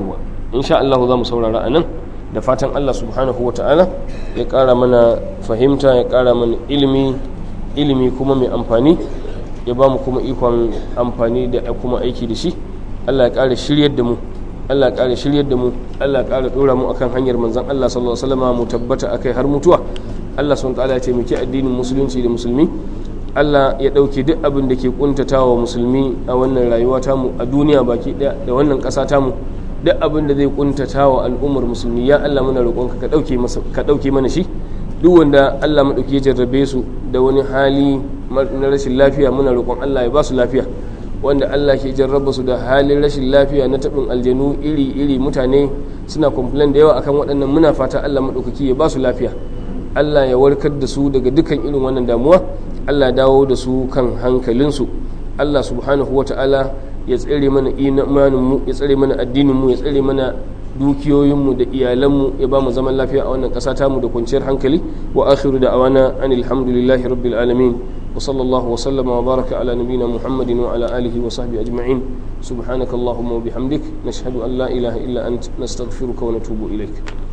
insha Allah za mu saurara anan da fatan Allah subhanahu wata'ala ya ƙara mana fahimta, ya ƙara mana ilimi ilimi kuma mai amfani, ya ba mu kuma ikon amfani da kuma aiki da shi. Allah ya ƙara shiryar da mu, Allah ya ƙara shiryar da mu, Allah ya ƙara ɗora mu akan hanyar manzon Allah sallallahu alaihi wasallam mu tabbata akai har mutuwa. Allah subhanahu wa ta'ala ya taimaki addinin musulunci da musulmi. Allah ya ɗauki duk abin da ke kuntatawa musulmi a wannan rayuwa tamu a duniya baki ɗaya da wannan ƙasa tamu, duk abin da zai kuntatawa al'ummar musulmi ya Allah muna roƙonka ka ɗauke masa ka ɗauke mana shi. Duk wanda Allah madauki ya jarrabe su da wani hali na rashin lafiya muna roƙon Allah ya ba su lafiya. Wanda Allah ke jarraba su da halin rashin lafiya na taɓin aljanu iri-iri, mutane suna complain da yawa akan waɗannan, muna fata Allah maɗaukaki ya ba su lafiya, Allah ya warkar da su daga dukkan irin wannan damuwa, Allah ya dawo da su kan hankalinsu. Allah subhanahu wa ta'ala ya tsare mana imaninmu, ya tsare mana addininmu, ya tsare mana dukiyoyinmu da iyalanmu, ya ba mu zaman lafiya a wannan ƙasa tamu da kwanciyar hankali. Wa akhiru da'awana anil hamdulillahi rabbil alamin. وصلى الله وسلم وبارك على نبينا محمد وعلى آله وصحبه أجمعين. سبحانك اللهم وبحمدك نشهد أن لا إله إلا أنت نستغفرك ونتوب إليك.